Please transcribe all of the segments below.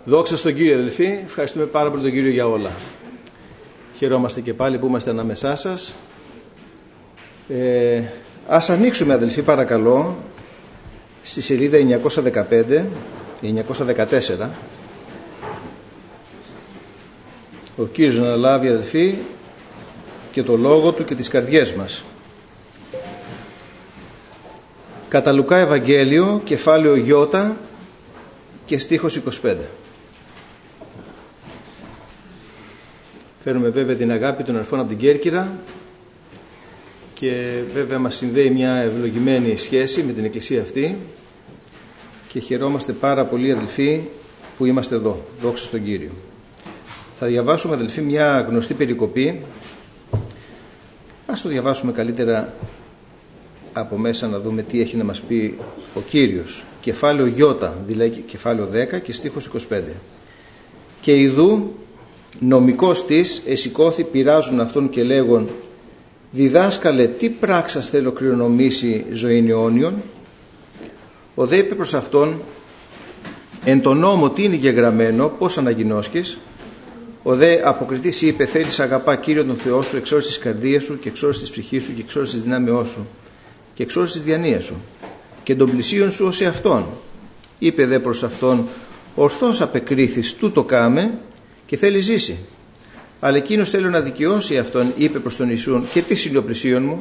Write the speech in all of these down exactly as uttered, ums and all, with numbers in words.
Δόξα στον Κύριο, αδελφοί. Ευχαριστούμε πάρα πολύ τον Κύριο για όλα. Χαιρόμαστε και πάλι που είμαστε ανάμεσά σας. Ε, ας ανοίξουμε, αδελφοί, παρακαλώ, στη σελίδα εννιακόσια δεκαπέντε εννιακόσια δεκατέσσερα. Ο Κύριος να λάβει, αδελφοί, και το λόγο του και τις καρδιές μας. Κατά Λουκά Ευαγγέλιο, κεφάλαιο Ι και στίχος είκοσι πέντε. Φέρουμε βέβαια την αγάπη των αδελφών από την Κέρκυρα και βέβαια μας συνδέει μια ευλογημένη σχέση με την εκκλησία αυτή και χαιρόμαστε πάρα πολύ, αδελφοί, που είμαστε εδώ. Δόξα στον Κύριο. Θα διαβάσουμε, αδελφοί, μια γνωστή περικοπή. Ας το διαβάσουμε καλύτερα από μέσα, να δούμε τι έχει να μας πει ο Κύριος. Κεφάλαιο Ι, δηλαδή κεφάλαιο δέκα και στίχος είκοσι πέντε. Και ιδού νομικός της εσηκώθη πειράζουν αυτόν και λέγον, διδάσκαλε, τι πράξας θέλω κληρονομήσει ζωήν αιώνιον. Ο δε είπε προς αυτόν, εν το νόμο τι είναι γεγραμμένο, πώς αναγινώσκεις. Ο δε αποκριτής είπε, θέλεις αγαπά Κύριο τον Θεό σου εξ όλης της καρδίας σου και εξ όλης της ψυχής σου και εξ όλης της δυνάμεώς σου και εξ όλης της διανοίας σου και των πλησίων σου ως εαυτόν. Είπε δε προς αυτόν, ορθώς απεκρίθης, τούτο κάμε και θέλει ζήσει. Αλλά εκείνος θέλει να δικαιώσει αυτόν, είπε προς τον Ιησούν, και τι είναι ο πλησίον μου.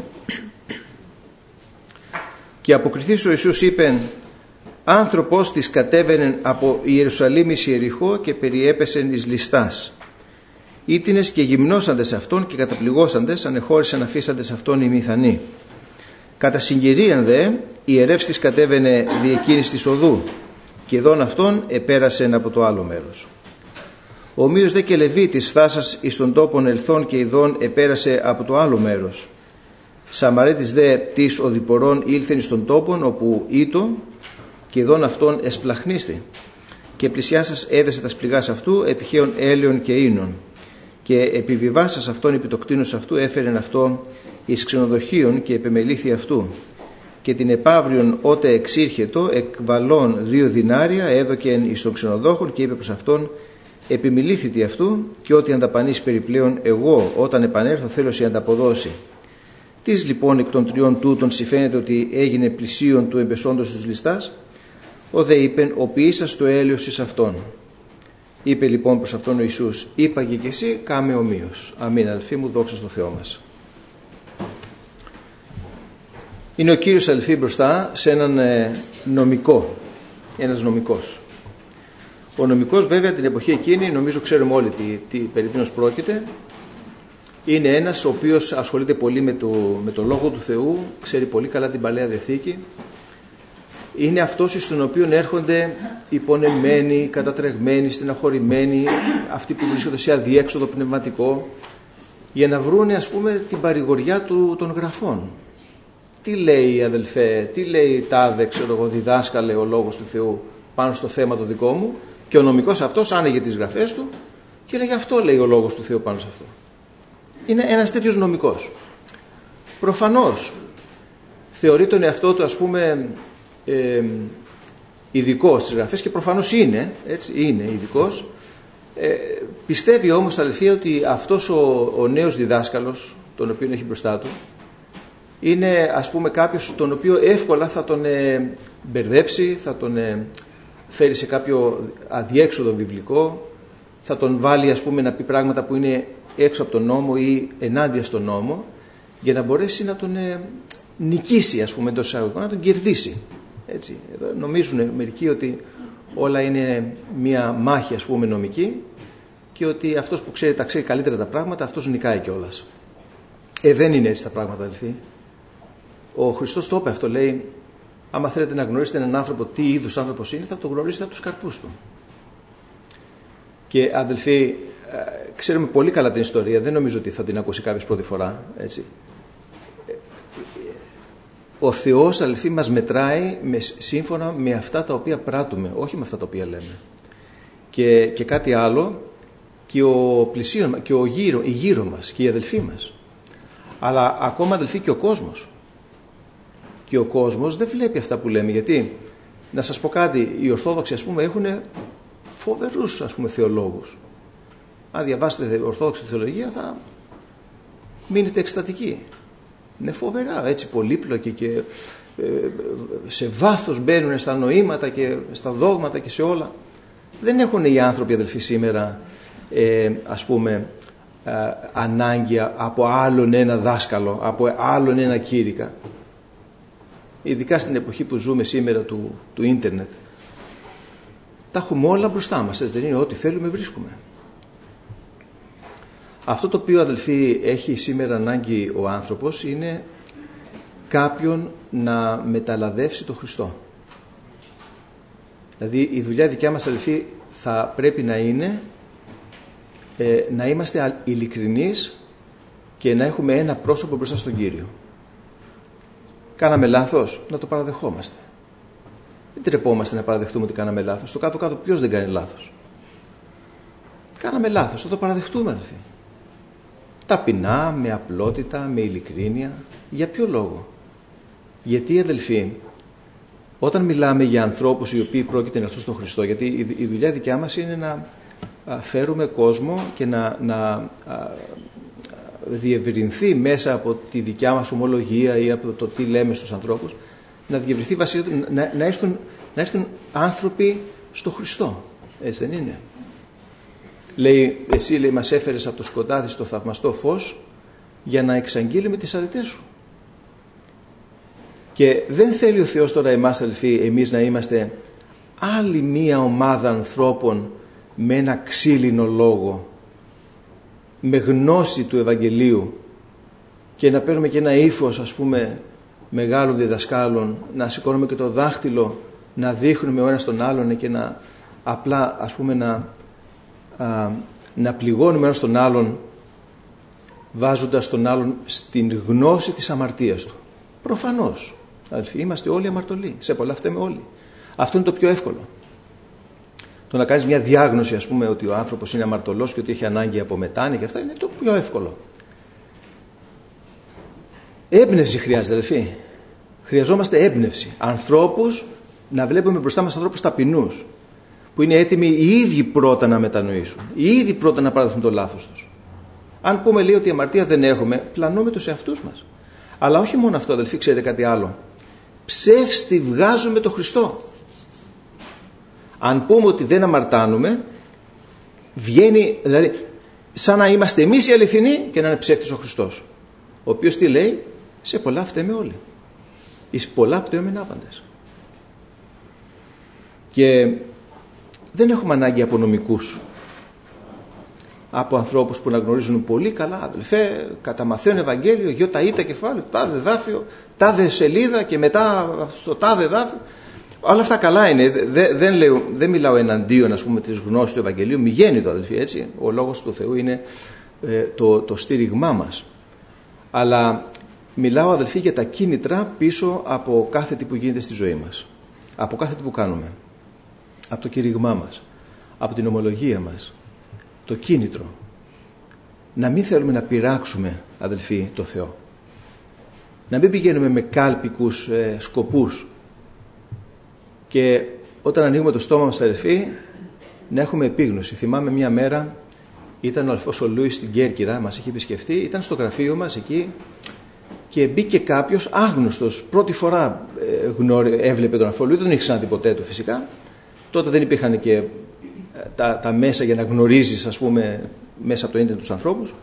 Και αποκριθής ο Ιησούς είπε, άνθρωπος της κατέβαινε από Ιερουσαλήμ εις Ιεριχώ και περιέπεσεν εις ληστάς. Ήτινες και γυμνώσαντες αυτόν και καταπληγώσαντες, ανεχώρησαν αφήσαντες αυτόν οι μηθανοί. Κατά συγκυρίαν δε, ιερεύς της κατέβαινε δι' εκείνης της οδού και δόν αυτόν επέρασεν από το άλλο μέρος. Ομοίως δε και Λεβίτης φθάσας εις τον τόπον ελθόν και ειδών επέρασε από το άλλο μέρος. Σαμαρέτης δε της οδηπορών ήλθεν εις τον τόπον όπου ήτο και ειδών αυτόν εσπλαχνίστη. Και πλησιάσας έδεσε τα σπληγάς αυτού επιχαίων έλαιων και ίνων. Και επιβιβάσας αυτόν επί το κτίνος αυτού έφερεν αυτό εις ξενοδοχείων και επεμελήθη αυτού. Και την επαύριον ότε εξήρχετο εκβαλών δύο δινάρια έδωκεν εις τον ξενοδόχων και είπε προς αυτόν, επιμιλήθητη αυτού και ό,τι ανταπανείς περιπλέον εγώ όταν επανέλθω θέλω σε ανταποδώσει. Τις λοιπόν εκ των τριών τούτων συμφαίνεται ότι έγινε πλησίον του εμπεσόντος τους ληστάς. Ο δε είπεν, ο ποιήσας το έλεος εις αυτόν. Είπε λοιπόν προς αυτόν ο Ιησούς, είπαγε και εσύ κάμε ομοίως. Αμήν, αδελφοί μου, δόξα στο Θεό μας. Είναι ο Κύριος, αδελφοί, μπροστά σε έναν ε, νομικό, ένας νομικός. Ο νομικός, βέβαια, την εποχή εκείνη, νομίζω ξέρουμε όλοι τι, τι περί τίνος πρόκειται. Είναι ένας ο οποίος ασχολείται πολύ με το, με το Λόγο του Θεού, ξέρει πολύ καλά την Παλαιά Διαθήκη. Είναι αυτός στον οποίο έρχονται υπονεμένοι, κατατρεγμένοι, στεναχωρημένοι, αυτοί που βρίσκονται σε αδιέξοδο πνευματικό, για να βρούνε, ας πούμε, την παρηγοριά του, των γραφών. Τι λέει, αδελφέ, τι λέει τάδε, ξέρω εγώ, διδάσκαλε ο Λόγος του Θεού πάνω στο θέμα το δικό μου, και ο νομικός αυτός άνοιγε τις γραφές του και λέγε, αυτό λέει ο Λόγος του Θεού πάνω σε αυτό. Είναι ένας τέτοιος νομικός. Προφανώς θεωρεί τον εαυτό του, ας πούμε, ε, ειδικός στις γραφές, και προφανώς είναι, έτσι, είναι ειδικός. Ε, πιστεύει όμως, αδελφοί, ότι αυτός ο, ο νέος διδάσκαλος, τον οποίο έχει μπροστά του, είναι, ας πούμε, κάποιος τον οποίο εύκολα θα τον ε, μπερδέψει, θα τον ε, φέρει σε κάποιο αδιέξοδο βιβλικό, θα τον βάλει, ας πούμε, να πει πράγματα που είναι έξω από τον νόμο ή ενάντια στον νόμο, για να μπορέσει να τον ε, νικήσει, ας πούμε, εντός εισαγωγικών, να τον κερδίσει. Έτσι. Εδώ νομίζουν μερικοί ότι όλα είναι μια μάχη, ας πούμε, νομική, και ότι αυτός που ξέρει, τα ξέρει καλύτερα τα πράγματα, αυτός νικάει κιόλας. Ε, δεν είναι έτσι τα πράγματα, αδελφοί. Ο Χριστός το είπε αυτό, λέει, άμα θέλετε να γνωρίσετε έναν άνθρωπο τι είδους άνθρωπος είναι, θα το γνωρίσετε από τους καρπούς του. Και, αδελφοί, ξέρουμε πολύ καλά την ιστορία, δεν νομίζω ότι θα την ακούσει κάποιος πρώτη φορά, έτσι. Ο Θεός, αδελφοί, μας μετράει με, σύμφωνα με αυτά τα οποία πράττουμε, όχι με αυτά τα οποία λέμε. Και, και κάτι άλλο, και ο πλησίον, και ο γύρω, η γύρω μας, και οι αδελφοί μας. Αλλά ακόμα, αδελφοί, και ο κόσμος. Και ο κόσμος δεν βλέπει αυτά που λέμε, γιατί, να σας πω κάτι, οι Ορθόδοξοι, ας πούμε, έχουν φοβερούς, ας πούμε, θεολόγους. Αν διαβάσετε ορθόδοξη θεολογία θα μείνετε εκστατικοί. Είναι φοβερά, έτσι πολύπλοκοι και ε, σε βάθος μπαίνουν στα νοήματα και στα δόγματα και σε όλα. Δεν έχουν οι άνθρωποι, αδελφοί, σήμερα ε, ας πούμε ε, ανάγκη από άλλον ένα δάσκαλο, από άλλον ένα κήρυκα. Ειδικά στην εποχή που ζούμε σήμερα του, του ίντερνετ. Τα έχουμε όλα μπροστά μας, δεν είναι, ό,τι θέλουμε βρίσκουμε. Αυτό το οποίο, αδελφοί, έχει σήμερα ανάγκη ο άνθρωπος είναι κάποιον να μεταλαδεύσει τον Χριστό. Δηλαδή η δουλειά δικιά μας, αδελφοί, θα πρέπει να είναι ε, να είμαστε ειλικρινείς και να έχουμε ένα πρόσωπο μπροστά στον Κύριο. Κάναμε λάθος, να το παραδεχόμαστε. Δεν τρεπόμαστε να παραδεχτούμε ότι κάναμε λάθος. Στο κάτω-κάτω ποιος δεν κάνει λάθος? Κάναμε λάθος, να το παραδεχτούμε, αδελφοί. Ταπεινά, με απλότητα, με ειλικρίνεια. Για ποιο λόγο? Γιατί, αδελφοί, όταν μιλάμε για ανθρώπους οι οποίοι πρόκειται να έρθουν στον Χριστό, γιατί η δουλειά δικιά μας είναι να φέρουμε κόσμο και να, να διευρυνθεί μέσα από τη δικιά μας ομολογία ή από το τι λέμε στους ανθρώπους, να διευρυνθεί βασίλειο, να, να, έρθουν, να έρθουν άνθρωποι στο Χριστό. Έτσι δεν είναι? Λέει, εσύ, λέει, μας έφερες από το σκοτάδι στο θαυμαστό φως για να εξαγγείλουμε τις αρετές σου. Και δεν θέλει ο Θεός τώρα εμάς, αδελφοί, εμείς να είμαστε άλλη μία ομάδα ανθρώπων με ένα ξύλινο λόγο, με γνώση του Ευαγγελίου και να παίρνουμε και ένα ύφος, ας πούμε, μεγάλων διδασκάλων, να σηκώνουμε και το δάχτυλο, να δείχνουμε ο ένας τον άλλον και να απλά, ας πούμε, να, α, να πληγώνουμε ένας τον άλλον, βάζοντας τον άλλον στην γνώση της αμαρτίας του. Προφανώς, αδελφοί, είμαστε όλοι αμαρτωλοί, σε πολλά φταίμε όλοι. Αυτό είναι το πιο εύκολο. Το να κάνεις μια διάγνωση, ας πούμε, ότι ο άνθρωπος είναι αμαρτωλός και ότι έχει ανάγκη από μετάνοια και αυτά, είναι το πιο εύκολο. Έμπνευση χρειάζεται, αδελφοί. Χρειαζόμαστε έμπνευση. Ανθρώπους, να βλέπουμε μπροστά μας ανθρώπους ταπεινούς, που είναι έτοιμοι οι ίδιοι πρώτα να μετανοήσουν, οι ίδιοι πρώτα να παραδεχθούν το λάθος τους. Αν πούμε, λέει, ότι αμαρτία δεν έχουμε, πλανούμε τους εαυτούς μας. Αλλά όχι μόνο αυτό, αδελφοί, ξέρετε κάτι άλλο. Ψεύστη βγάζουμε το Χριστό. Αν πούμε ότι δεν αμαρτάνουμε, βγαίνει, δηλαδή, σαν να είμαστε εμείς οι αληθινοί και να είναι ψεύτης ο Χριστός. Ο οποίος τι λέει? Σε πολλά φταίμε όλοι. Εις πολλά πτώμεν άπαντες. Και δεν έχουμε ανάγκη από νομικούς, από ανθρώπους που να γνωρίζουν πολύ καλά, αδελφέ, καταμαθαίνουν Ευαγγέλιο, γιώτα ήτα κεφάλαιο, τάδε δάφιο, τάδε σελίδα και μετά στο τάδε δάφιο. Όλα αυτά καλά είναι. Δεν, δεν, λέω, δεν μιλάω εναντίον, ας πούμε, της γνώσης του Ευαγγελίου. Μη γέννη το, αδελφοί, έτσι. Ο λόγος του Θεού είναι ε, το, το στήριγμά μας. Αλλά μιλάω, αδελφοί, για τα κίνητρα πίσω από κάθε τι που γίνεται στη ζωή μας. Από κάθε τι που κάνουμε. Από το κήρυγμά μας. Από την ομολογία μας. Το κίνητρο. Να μην θέλουμε να πειράξουμε, αδελφοί, το Θεό. Να μην πηγαίνουμε με κάλπικους ε, σκοπούς. Και όταν ανοίγουμε το στόμα μας, αδελφοί, να έχουμε επίγνωση. Θυμάμαι μια μέρα, ήταν ο αδελφός ο Λούις στην Κέρκυρα, μας είχε επισκεφτεί, ήταν στο γραφείο μας εκεί και μπήκε κάποιος άγνωστος. Πρώτη φορά ε, γνώρι, έβλεπε τον αδελφό Λούις, δεν τον είχε ξαναδεί ποτέ του φυσικά. Τότε δεν υπήρχαν και ε, τα, τα μέσα για να γνωρίζεις, ας πούμε, μέσα από το ίντερνετ τους ανθρώπους.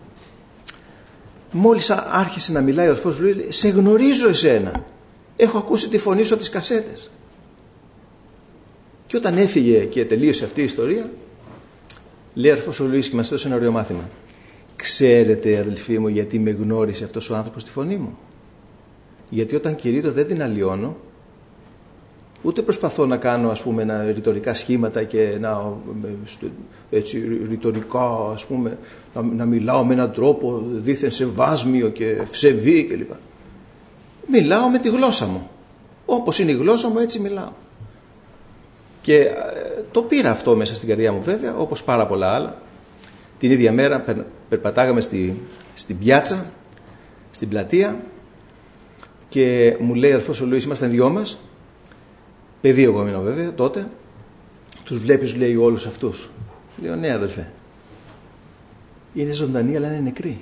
Μόλις άρχισε να μιλάει ο αδελφός Λούις, σε γνωρίζω εσένα. Έχω ακούσει τη φωνή σου από τις κασέτες. Και όταν έφυγε και τελείωσε αυτή η ιστορία, λέει αρφός ο Λουίς και μας έδωσε ένα ωραίο μάθημα. Ξέρετε, αδελφοί μου, γιατί με γνώρισε αυτός ο άνθρωπος τη φωνή μου? Γιατί όταν κηρύττω δεν την αλλοιώνω, ούτε προσπαθώ να κάνω, ας πούμε, ένα ρητορικά σχήματα και να, έτσι, ρητορικά, ας πούμε, να, να μιλάω με έναν τρόπο δίθεν σεβάσμιο και ψευδή κλπ. Μιλάω με τη γλώσσα μου. Όπως είναι η γλώσσα μου, έτσι μιλάω. Και το πήρα αυτό μέσα στην καρδιά μου, βέβαια, όπως πάρα πολλά άλλα. Την ίδια μέρα περπατάγαμε στη, στην πιάτσα, στην πλατεία, και μου λέει αρφός ο Λουίς, ήμασταν δυο μας, παιδί εγώ ήμουν βέβαια τότε, τους βλέπεις, λέει, όλους αυτούς? Λέω, ναι αδελφέ, είναι ζωντανοί αλλά είναι νεκροί.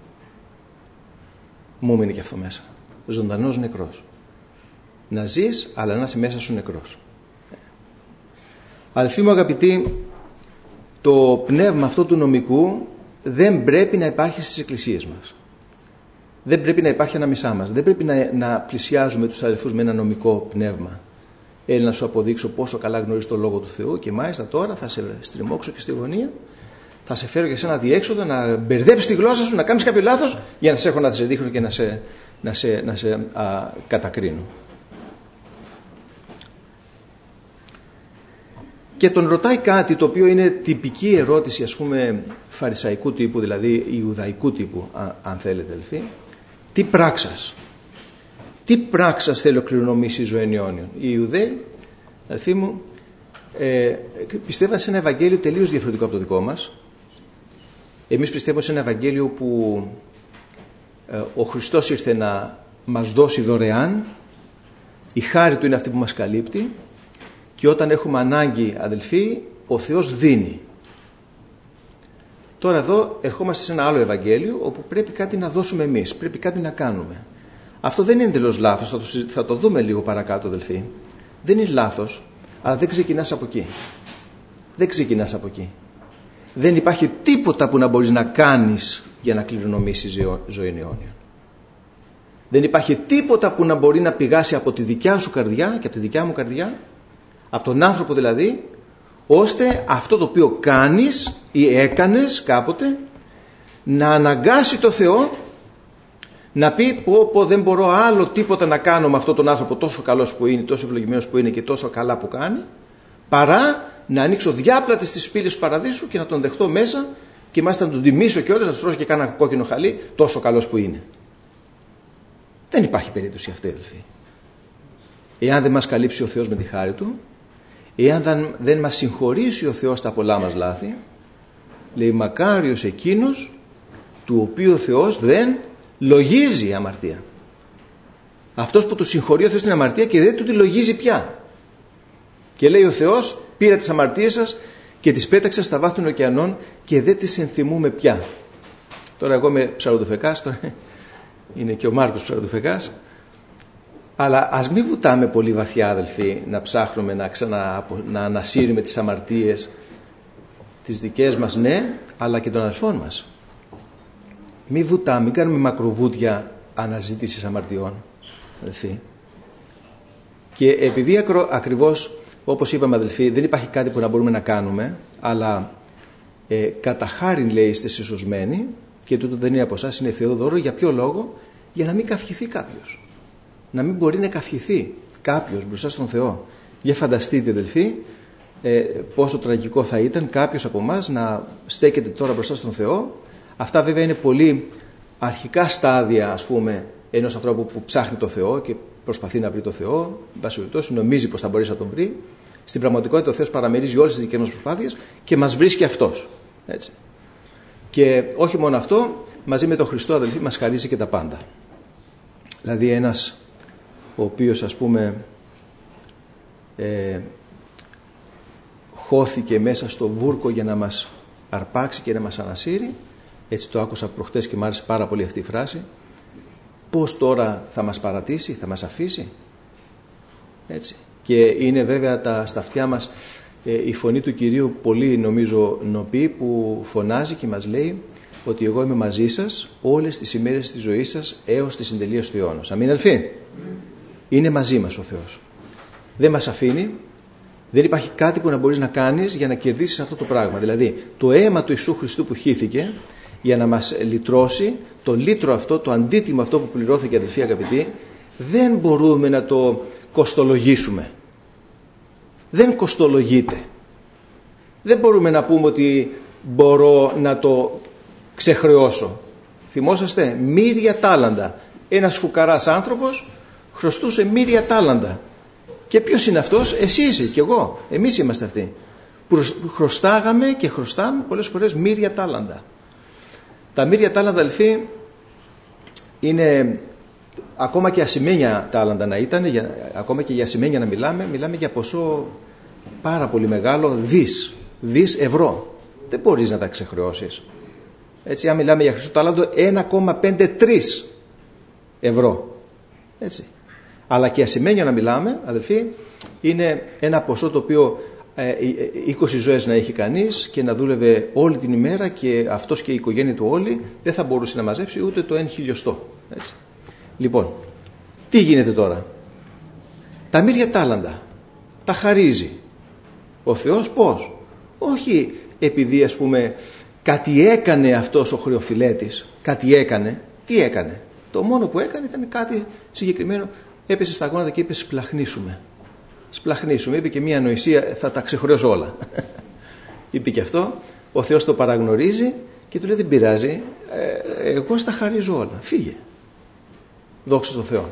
Μου έμεινε και αυτό μέσα. Ζωντανός νεκρός. Να ζεις αλλά να είσαι μέσα σου νεκρός. Αδελφοί μου αγαπητοί, το πνεύμα αυτό του νομικού δεν πρέπει να υπάρχει στις εκκλησίες μας. Δεν πρέπει να υπάρχει ανάμεσά μας. Δεν πρέπει να, να πλησιάζουμε τους αδελφούς με ένα νομικό πνεύμα. Έλα να σου αποδείξω πόσο καλά γνωρίζεις το Λόγο του Θεού και μάλιστα τώρα θα σε στριμώξω και στη γωνία, θα σε φέρω και σε ένα διέξοδο να μπερδέψεις τη γλώσσα σου, να κάνεις κάποιο λάθος για να σε έχω να σε δείχνω και να σε, να σε, να σε α, κατακρίνω. Και τον ρωτάει κάτι το οποίο είναι τυπική ερώτηση, ας πούμε, φαρισαϊκού τύπου, δηλαδή ιουδαϊκού τύπου, αν θέλετε αδελφοί. Τι πράξας, τι πράξας θέλει ο κληρονομήσει ζωήν αιώνιον? Οι Ιουδαίοι, αδελφοί μου, ε, πιστεύαν σε ένα Ευαγγέλιο τελείως διαφορετικό από το δικό μας. Εμείς πιστεύουμε σε ένα Ευαγγέλιο που ε, ο Χριστός ήρθε να μας δώσει δωρεάν, η χάρη Του είναι αυτή που μας καλύπτει, και όταν έχουμε ανάγκη, αδελφοί, ο Θεός δίνει. Τώρα εδώ ερχόμαστε σε ένα άλλο Ευαγγέλιο όπου πρέπει κάτι να δώσουμε εμείς, πρέπει κάτι να κάνουμε. Αυτό δεν είναι εντελώς λάθος, θα το, θα το δούμε λίγο παρακάτω αδελφοί. Δεν είναι λάθος, αλλά δεν ξεκινάς από εκεί. Δεν ξεκινάς από εκεί. Δεν υπάρχει τίποτα που να μπορείς να κάνεις για να κληρονομήσεις ζωή αιώνια. Δεν υπάρχει τίποτα που να μπορεί να πηγάσει από τη δικιά σου καρδιά και από τη δικιά μου καρδιά, από τον άνθρωπο δηλαδή, ώστε αυτό το οποίο κάνεις ή έκανες κάποτε να αναγκάσει το Θεό να πει πω, πω δεν μπορώ άλλο τίποτα να κάνω με αυτόν τον άνθρωπο τόσο καλός που είναι, τόσο ευλογημένος που είναι και τόσο καλά που κάνει, παρά να ανοίξω διάπλατες στις πύλες του παραδείσου και να τον δεχτώ μέσα και μάλιστα να τον τιμήσω και όλες, να στρώσω και κάνα κόκκινο χαλί, τόσο καλός που είναι. Δεν υπάρχει περίπτωση αυτή, αδελφοί. Εάν δεν μας καλύψει ο Θεός με τη χάρη Του, εάν δεν, δεν μας συγχωρήσει ο Θεός τα πολλά μας λάθη, λέει μακάριος εκείνος του οποίου ο Θεός δεν λογίζει αμαρτία. Αυτός που του συγχωρεί ο Θεός την αμαρτία και δεν του τη λογίζει πια. Και λέει ο Θεός, πήρα τις αμαρτίες σας και τις πέταξα στα βάθη των ωκεανών και δεν τις ενθυμούμε πια. Τώρα εγώ είμαι ψαροντοφεκάς, τώρα είναι και ο Μάρκος ψαροντοφεκάς. Αλλά ας μην βουτάμε πολύ βαθιά, αδελφοί, να ψάχνουμε να, ξανα, να ανασύρουμε τις αμαρτίες τις δικές μας, ναι, αλλά και των αδελφών μας. Μην βουτάμε, μην κάνουμε μακροβούτια αναζήτησης αμαρτιών, αδελφοί. Και επειδή ακρο, ακριβώς, όπως είπαμε αδελφοί, δεν υπάρχει κάτι που να μπορούμε να κάνουμε, αλλά ε, κατά χάριν λέει είστε συσσωσμένοι, και τούτο δεν είναι από εσάς, είναι Θεόδωρο. Για ποιο λόγο? Για να μην καυχηθεί κάποιος. Να μην μπορεί να καυχηθεί κάποιος μπροστά στον Θεό. Για φανταστείτε αδελφοί, ε, πόσο τραγικό θα ήταν κάποιος από εμάς να στέκεται τώρα μπροστά στον Θεό. Αυτά βέβαια είναι πολύ αρχικά στάδια, ας πούμε, ενός ανθρώπου που ψάχνει το Θεό και προσπαθεί να βρει το Θεό. Εν πάση περιπτώσει, νομίζει πως θα μπορέσει να τον βρει. Στην πραγματικότητα ο Θεός παραμερίζει όλες τις δικές μας προσπάθειες και μας βρίσκει αυτός. Έτσι. Και όχι μόνο αυτό, μαζί με τον Χριστό, αδελφοί, μας χαρίζει και τα πάντα. Δηλαδή ένας ο οποίος, ας πούμε, ε, χώθηκε μέσα στο βούρκο για να μας αρπάξει και να μας ανασύρει, έτσι το άκουσα προχτές και μου άρεσε πάρα πολύ αυτή η φράση, πώς τώρα θα μας παρατήσει, θα μας αφήσει? Έτσι. Και είναι βέβαια τα, στα αυτιά μας ε, η φωνή του Κυρίου πολύ νομίζω νοπή, που φωνάζει και μας λέει ότι εγώ είμαι μαζί σας όλες τις ημέρες της ζωής σας έως τη συντελεία του αιώνος. Αμήν, αδελφοί. Είναι μαζί μας ο Θεός. Δεν μας αφήνει. Δεν υπάρχει κάτι που να μπορείς να κάνεις για να κερδίσεις αυτό το πράγμα. Δηλαδή το αίμα του Ιησού Χριστού που χύθηκε για να μας λυτρώσει, το λύτρο αυτό, το αντίτιμο αυτό που πληρώθηκε, αδελφοί αγαπητοί, δεν μπορούμε να το κοστολογήσουμε. Δεν κοστολογείται. Δεν μπορούμε να πούμε ότι μπορώ να το ξεχρεώσω. Θυμόσαστε, μύρια τάλαντα. Ένας φουκαράς άνθρωπος χρωστούσε μύρια τάλαντα. Και ποιος είναι αυτός? Εσύ είσαι και εγώ. Εμείς είμαστε αυτοί που χρωστάγαμε και χρωστάμε πολλές φορές μύρια τάλαντα. Τα μύρια τάλαντα, αδελφοί, είναι ακόμα και ασημένια τάλαντα να ήταν, για, ακόμα και για ασημένια να μιλάμε, μιλάμε για ποσό πάρα πολύ μεγάλο, δις, δις ευρώ. Δεν μπορείς να τα ξεχρεώσεις. Έτσι, αν μιλάμε για χρυσό τάλαντο, ένα κόμμα πέντε τρία ευρώ. Έτσι. Αλλά και ασημένιο να μιλάμε, αδελφοί, είναι ένα ποσό το οποίο ε, είκοσι ζωές να έχει κανείς και να δούλευε όλη την ημέρα και αυτός και η οικογένεια του όλοι δεν θα μπορούσε να μαζέψει ούτε το ένα χιλιοστό. Έτσι. Λοιπόν, τι γίνεται τώρα? Τα μύρια τάλαντα τα χαρίζει ο Θεός πώς? Όχι επειδή, ας πούμε, κάτι έκανε αυτός ο χρεοφυλέτης, κάτι έκανε. Τι έκανε? Το μόνο που έκανε ήταν κάτι συγκεκριμένο. Έπεσε στα γόνατα και είπε σπλαχνίσουμε. Σπλαχνίσουμε. Είπε και μία ανοησία, θα τα ξεχρεώσω όλα. Είπε και αυτό. Ο Θεός το παραγνωρίζει και του λέει δεν πειράζει, ε, εγώ στα χαρίζω όλα. Φύγε. Δόξα τω Θεώ.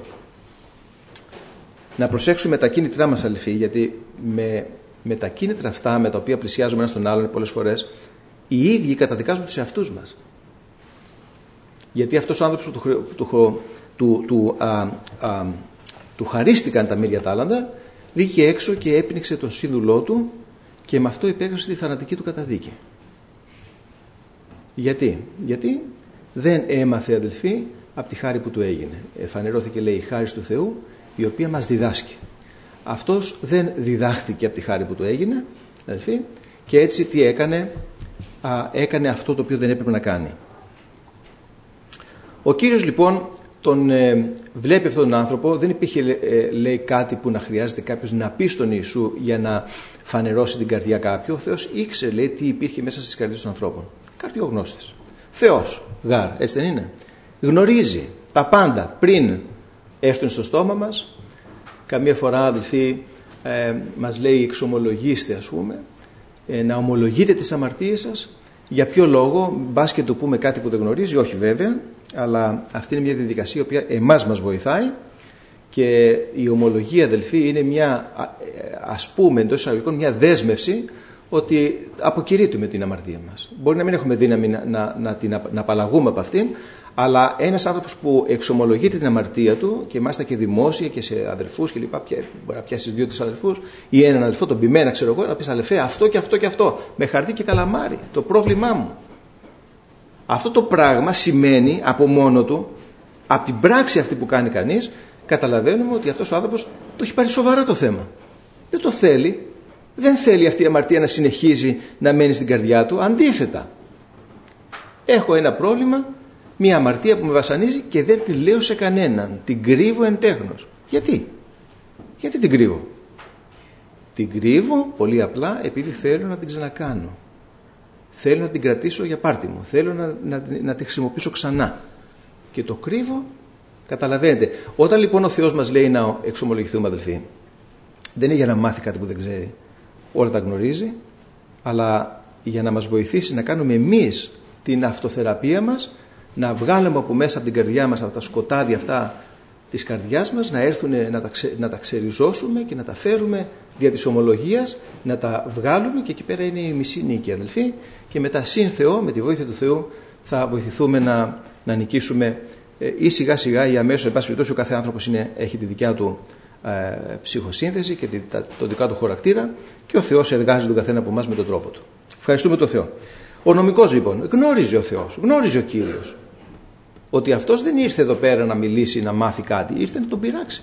Να προσέξουμε τα κίνητρά μας, αληθοί, γιατί με, με τα κίνητρα αυτά με τα οποία πλησιάζουμε ένα στον άλλον πολλές φορές, οι ίδιοι καταδικάζουν τους εαυτούς μας. Γιατί αυτός ο άνθρωπος που του, του, του, του, α, α, του χαρίστηκαν τα μύρια τάλαντα, βγήκε έξω και έπνιξε τον σύνδουλό του και με αυτό υπέγραψε τη θανατική του καταδίκη. Γιατί? Γιατί δεν έμαθε, αδελφοί, από τη χάρη που του έγινε. Εφανερώθηκε, λέει, η χάρη του Θεού, η οποία μας διδάσκει. Αυτός δεν διδάχθηκε από τη χάρη που του έγινε, αδελφοί, και έτσι τι έκανε? Α, έκανε αυτό το οποίο δεν έπρεπε να κάνει. Ο Κύριος λοιπόν τον ε, βλέπει αυτόν τον άνθρωπο, δεν υπήρχε ε, λέει κάτι που να χρειάζεται κάποιος να πει στον Ιησού για να φανερώσει την καρδιά κάποιου. Ο Θεός ήξερε, λέει, τι υπήρχε μέσα στις καρδιές των ανθρώπων. Καρδιογνώστης. Θεός, γάρ, έτσι δεν είναι? Γνωρίζει τα πάντα πριν έρθουν στο στόμα μας. Καμία φορά, αδελφοί, ε, μας λέει εξομολογήστε, ας πούμε, ε, να ομολογείτε τις αμαρτίες σας. Για ποιο λόγο? Μπας και του πούμε κάτι που δεν γνωρίζει? Όχι βέβαια, αλλά αυτή είναι μια διαδικασία η οποία εμάς μας βοηθάει και η ομολογία, αδελφοί, είναι μια, ας πούμε εντός εισαγωγικών, μια δέσμευση ότι αποκηρύττουμε την αμαρτία μας. Μπορεί να μην έχουμε δύναμη να, να, να την να απαλλαγούμε από αυτήν, αλλά ένας άνθρωπος που εξομολογείται την αμαρτία του και μάλιστα και δημόσια και σε αδελφούς και λοιπά, μπορεί να πιάσει δύο-τρεις αδελφούς ή έναν αδελφό, τον πειμένα, ξέρω εγώ, να πεις αδελφέ, αυτό και αυτό και αυτό, με χαρτί και καλαμάρι, το πρόβλημά μου. Αυτό το πράγμα σημαίνει από μόνο του, από την πράξη αυτή που κάνει κανείς, καταλαβαίνουμε ότι αυτός ο άνθρωπος το έχει πάρει σοβαρά το θέμα. Δεν το θέλει, δεν θέλει αυτή η αμαρτία να συνεχίζει να μένει στην καρδιά του. Αντίθετα, έχω ένα πρόβλημα, μια αμαρτία που με βασανίζει και δεν τη λέω σε κανέναν. Την κρύβω εν τέχνος. Γιατί? Γιατί την κρύβω? Την κρύβω πολύ απλά επειδή θέλω να την ξανακάνω. Θέλω να την κρατήσω για πάρτι μου. Θέλω να, να, να τη χρησιμοποιήσω ξανά. Και το κρύβω, καταλαβαίνετε. Όταν λοιπόν ο Θεός μας λέει να εξομολογηθούμε, αδελφοί, δεν είναι για να μάθει κάτι που δεν ξέρει. Όλα τα γνωρίζει, αλλά για να μας βοηθήσει να κάνουμε εμείς την αυτοθεραπεία μας, να βγάλουμε από μέσα από την καρδιά μας αυτά τα σκοτάδια αυτά της καρδιάς μας, να έρθουν να τα, ξε, να τα ξεριζώσουμε και να τα φέρουμε δια της ομολογίας, να τα βγάλουμε και εκεί πέρα είναι η μισή νίκη, αδελφοί, και μετά συν Θεό, με τη βοήθεια του Θεού θα βοηθηθούμε να, να νικήσουμε ε, ή σιγά σιγά ή αμέσως. Εν πάση περιπτώσει, ο κάθε άνθρωπος είναι, έχει τη δικιά του ε, ψυχοσύνθεση και τη, τα, το δικά του χαρακτήρα και ο Θεός εργάζει τον καθένα από εμάς με τον τρόπο του. Ευχαριστούμε τον Θεό. Ο νομικός λοιπόν γνώριζε ο Θεός, γνώριζε ο Κύριος ότι αυτός δεν ήρθε εδώ πέρα να μιλήσει, να μάθει κάτι, ήρθε να τον πειράξει.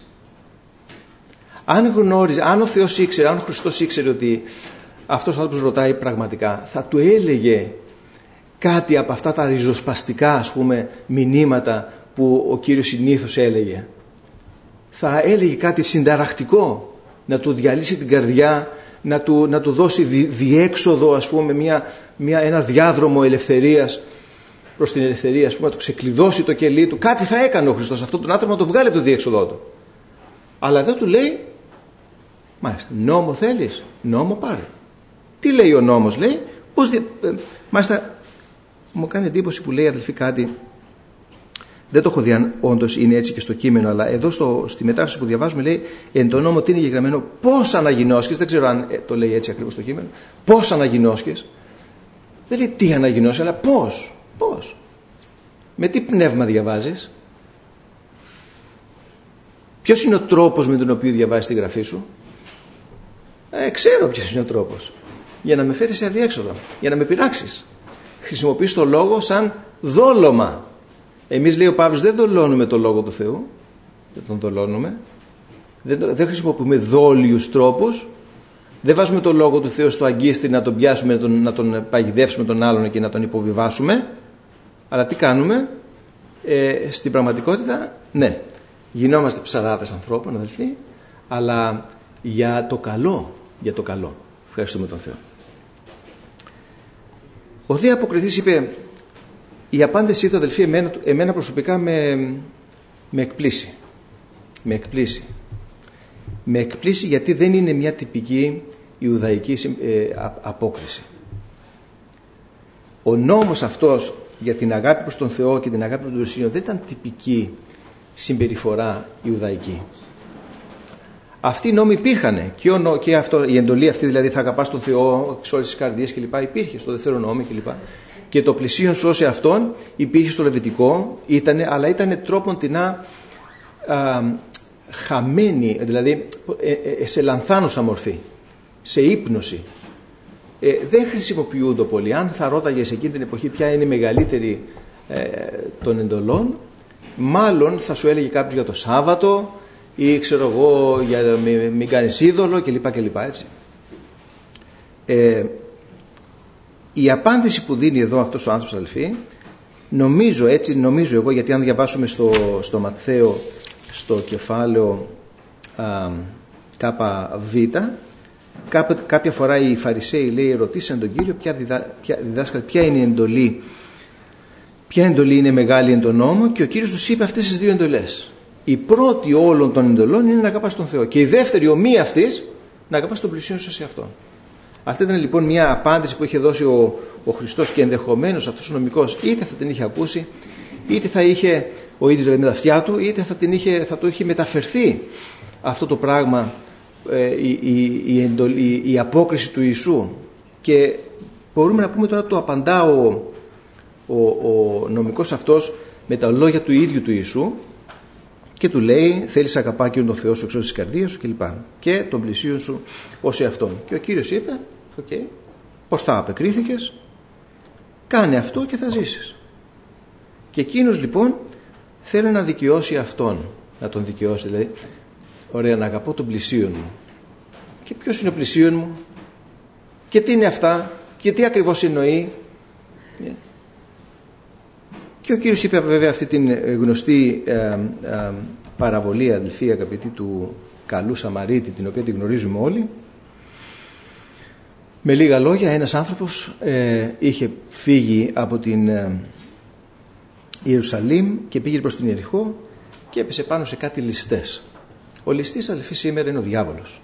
Αν γνώριζε, αν ο Θεός ήξερε, αν ο Χριστός ήξερε ότι αυτός ο άνθρωπος ρωτάει πραγματικά, θα του έλεγε κάτι από αυτά τα ριζοσπαστικά, ας πούμε, μηνύματα που ο Κύριος συνήθως έλεγε. Θα έλεγε κάτι συνταρακτικό, να του διαλύσει την καρδιά, να του, να του δώσει δι, διέξοδο, ας πούμε, μια, μια, ένα διάδρομο ελευθερίας προς την ελευθερία, ας πούμε, να του ξεκλειδώσει το κελί του. Κάτι θα έκανε ο Χριστός αυτόν τον άνθρωπο να το βγάλει από το διέξοδό του. Αλλά εδώ του λέει, μάλιστα, νόμο θέλεις, νόμο πάρε. Τι λέει ο νόμος? Λέει, πώς δι... ε, μάλιστα μου κάνει εντύπωση που λέει, αδελφοί, κάτι, δεν το έχω δει αν όντως είναι έτσι και στο κείμενο, αλλά εδώ στο, στη μετάφραση που διαβάζουμε λέει, εν το νόμο τι είναι γεγραμμένο, πώς αναγινώσκες, δεν ξέρω αν το λέει έτσι ακριβώς το κείμενο, πώς αναγινώσκες. Δεν λέει τι αναγινώσεις, αλλά πώς, πώς. Με τι πνεύμα διαβάζεις? Ποιος είναι ο τρόπος με τον οποίο διαβάζεις τη γραφή σου? Ε, ξέρω ποιος είναι ο τρόπος. Για να με φέρεις σε αδιέξοδο, για να με πειράξεις. Χρησιμοποιείς το λόγο σαν δόλωμα. Εμείς, λέει ο Παύλος, δεν δολώνουμε το λόγο του Θεού. Δεν τον δολώνουμε. Δεν, δεν χρησιμοποιούμε δόλιους τρόπους. Δεν βάζουμε το λόγο του Θεού στο αγκίστη να τον πιάσουμε, να τον, να τον παγιδεύσουμε τον άλλον και να τον υποβιβάσουμε. Αλλά τι κάνουμε? Ε, στην πραγματικότητα, ναι, γινόμαστε ψαράδες ανθρώπων, αδελφοί, αλλά για το καλό, για το καλό. Ευχαριστούμε τον Θεό. Ο δε αποκριθής είπε, η απάντησή του, αδελφοί, εμένα, εμένα προσωπικά με, με εκπλήσει. Με εκπλήσει. Με εκπλήσει γιατί δεν είναι μια τυπική ιουδαϊκή ε, απόκριση. Ο νόμος αυτός για την αγάπη προς τον Θεό και την αγάπη προς τον πλησίον δεν ήταν τυπική συμπεριφορά ιουδαϊκή. Αυτοί οι νόμοι υπήρχαν και, ο, και αυτό, η εντολή αυτή, δηλαδή θα αγαπάς τον Θεό σε όλες τις καρδιές κλπ. Υπήρχε στο δεύτερο νόμο κλπ. Και το πλησίον σου ως εαυτόν υπήρχε στο Λεβιτικό, ήτανε, αλλά ήταν τρόπον τεινά α, χαμένη, δηλαδή ε, ε, σε λανθάνουσα μορφή, σε ύπνωση. Ε, δεν χρησιμοποιούνται πολύ. Αν θα ρώταγε σε εκείνη την εποχή ποια είναι η μεγαλύτερη ε, των εντολών, μάλλον θα σου έλεγε κάποιος για το Σάββατο ή ξέρω εγώ για μην, μην κάνεις είδωλο κλπ. κλπ έτσι. Ε, η απάντηση που δίνει εδώ αυτός ο άνθρωπος, αδελφοί, νομίζω έτσι, νομίζω εγώ, γιατί αν διαβάσουμε στο, στο Ματθαίο στο κεφάλαιο α, ΚΒ, Κάποια, κάποια φορά οι Φαρισαίοι, λέει, ρωτήσαν τον Κύριο ποια, διδα, ποια, διδάσκαλε, ποια είναι η εντολή, ποια εντολή είναι μεγάλη εν τον νόμο, και ο Κύριος τους είπε αυτές τις δύο εντολές. Η πρώτη όλων των εντολών είναι να αγαπάς τον Θεό και η δεύτερη ομοία αυτής να αγαπάς τον πλησίον σου σε αυτόν. Αυτή ήταν λοιπόν μια απάντηση που είχε δώσει ο, ο Χριστός, και ενδεχομένως αυτός ο νομικός είτε θα την είχε ακούσει, είτε θα είχε ο ίδιος δηλαδή με τα αυτιά του, είτε θα, την είχε, θα το είχε μεταφερθεί αυτό το πράγμα, Η, η, η, εντολή, η απόκριση του Ιησού. Και μπορούμε να πούμε τώρα το απαντά ο, ο, ο νομικός αυτός με τα λόγια του ίδιου του Ιησού και του λέει, θέλεις αγαπά και τον Θεό σου εξ όλης της καρδίας σου κλπ. Και τον πλησίον σου ως εαυτόν. Και ο Κύριος είπε, οκ, okay, ορθά απεκρίθηκες, κάνε αυτό και θα ζήσεις. Και εκείνος λοιπόν θέλει να δικαιώσει αυτόν, να τον δικαιώσει δηλαδή. Ωραία, να αγαπώ τον πλησίον μου. Και ποιος είναι ο πλησίον μου? Και τι είναι αυτά? Και τι ακριβώς εννοεί? Yeah. Και ο Κύριος είπε βέβαια αυτή την γνωστή ε, ε, παραβολή, αδελφοί αγαπητοί, του καλού Σαμαρίτη, την οποία την γνωρίζουμε όλοι. Με λίγα λόγια, ένας άνθρωπος ε, είχε φύγει από την ε, Ιερουσαλήμ και πήγε προς την Ιεριχώ και έπεσε πάνω σε κάτι ληστές. Ο ληστής, αδελφοί, σήμερα είναι ο διάβολος.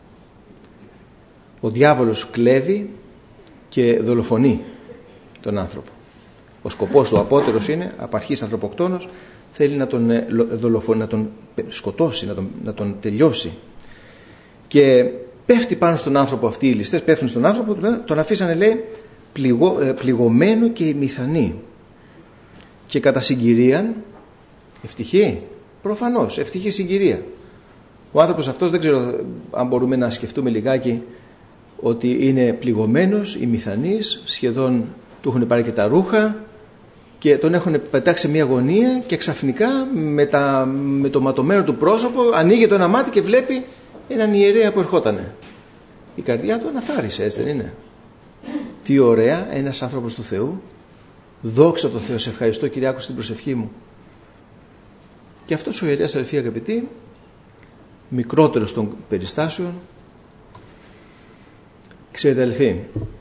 Ο διάβολος κλέβει και δολοφονεί τον άνθρωπο. Ο σκοπός του απότερος είναι, απ' αρχής ανθρωποκτόνος, θέλει να τον δολοφονεί, να τον σκοτώσει, να τον, να τον τελειώσει. Και πέφτει πάνω στον άνθρωπο αυτοί οι ληστές, πέφτουν στον άνθρωπο, τον αφήσανε, λέει, πληγω, πληγωμένο και ημιθανή. Και κατά συγκυρίαν, ευτυχή, προφανώς, ευτυχή συγκυρία. Ο άνθρωπος αυτός, δεν ξέρω αν μπορούμε να σκεφτούμε λιγάκι, ότι είναι πληγωμένος, ημιθανής, σχεδόν του έχουν πάρει και τα ρούχα και τον έχουν πετάξει μια γωνία και ξαφνικά με, τα, με το ματωμένο του πρόσωπο ανοίγει το ένα μάτι και βλέπει έναν ιερέα που ερχότανε. Η καρδιά του αναθάρισε, έτσι δεν είναι? Τι ωραία, ένας άνθρωπος του Θεού, δόξα τω Θεώ, σε ευχαριστώ Κύριε, άκουσε την προσευχή μου. Και αυτός ο ιερέας, αδελφοί αγαπητοί, μικρότερος των περιστάσεων, ξέρετε αδελφοί,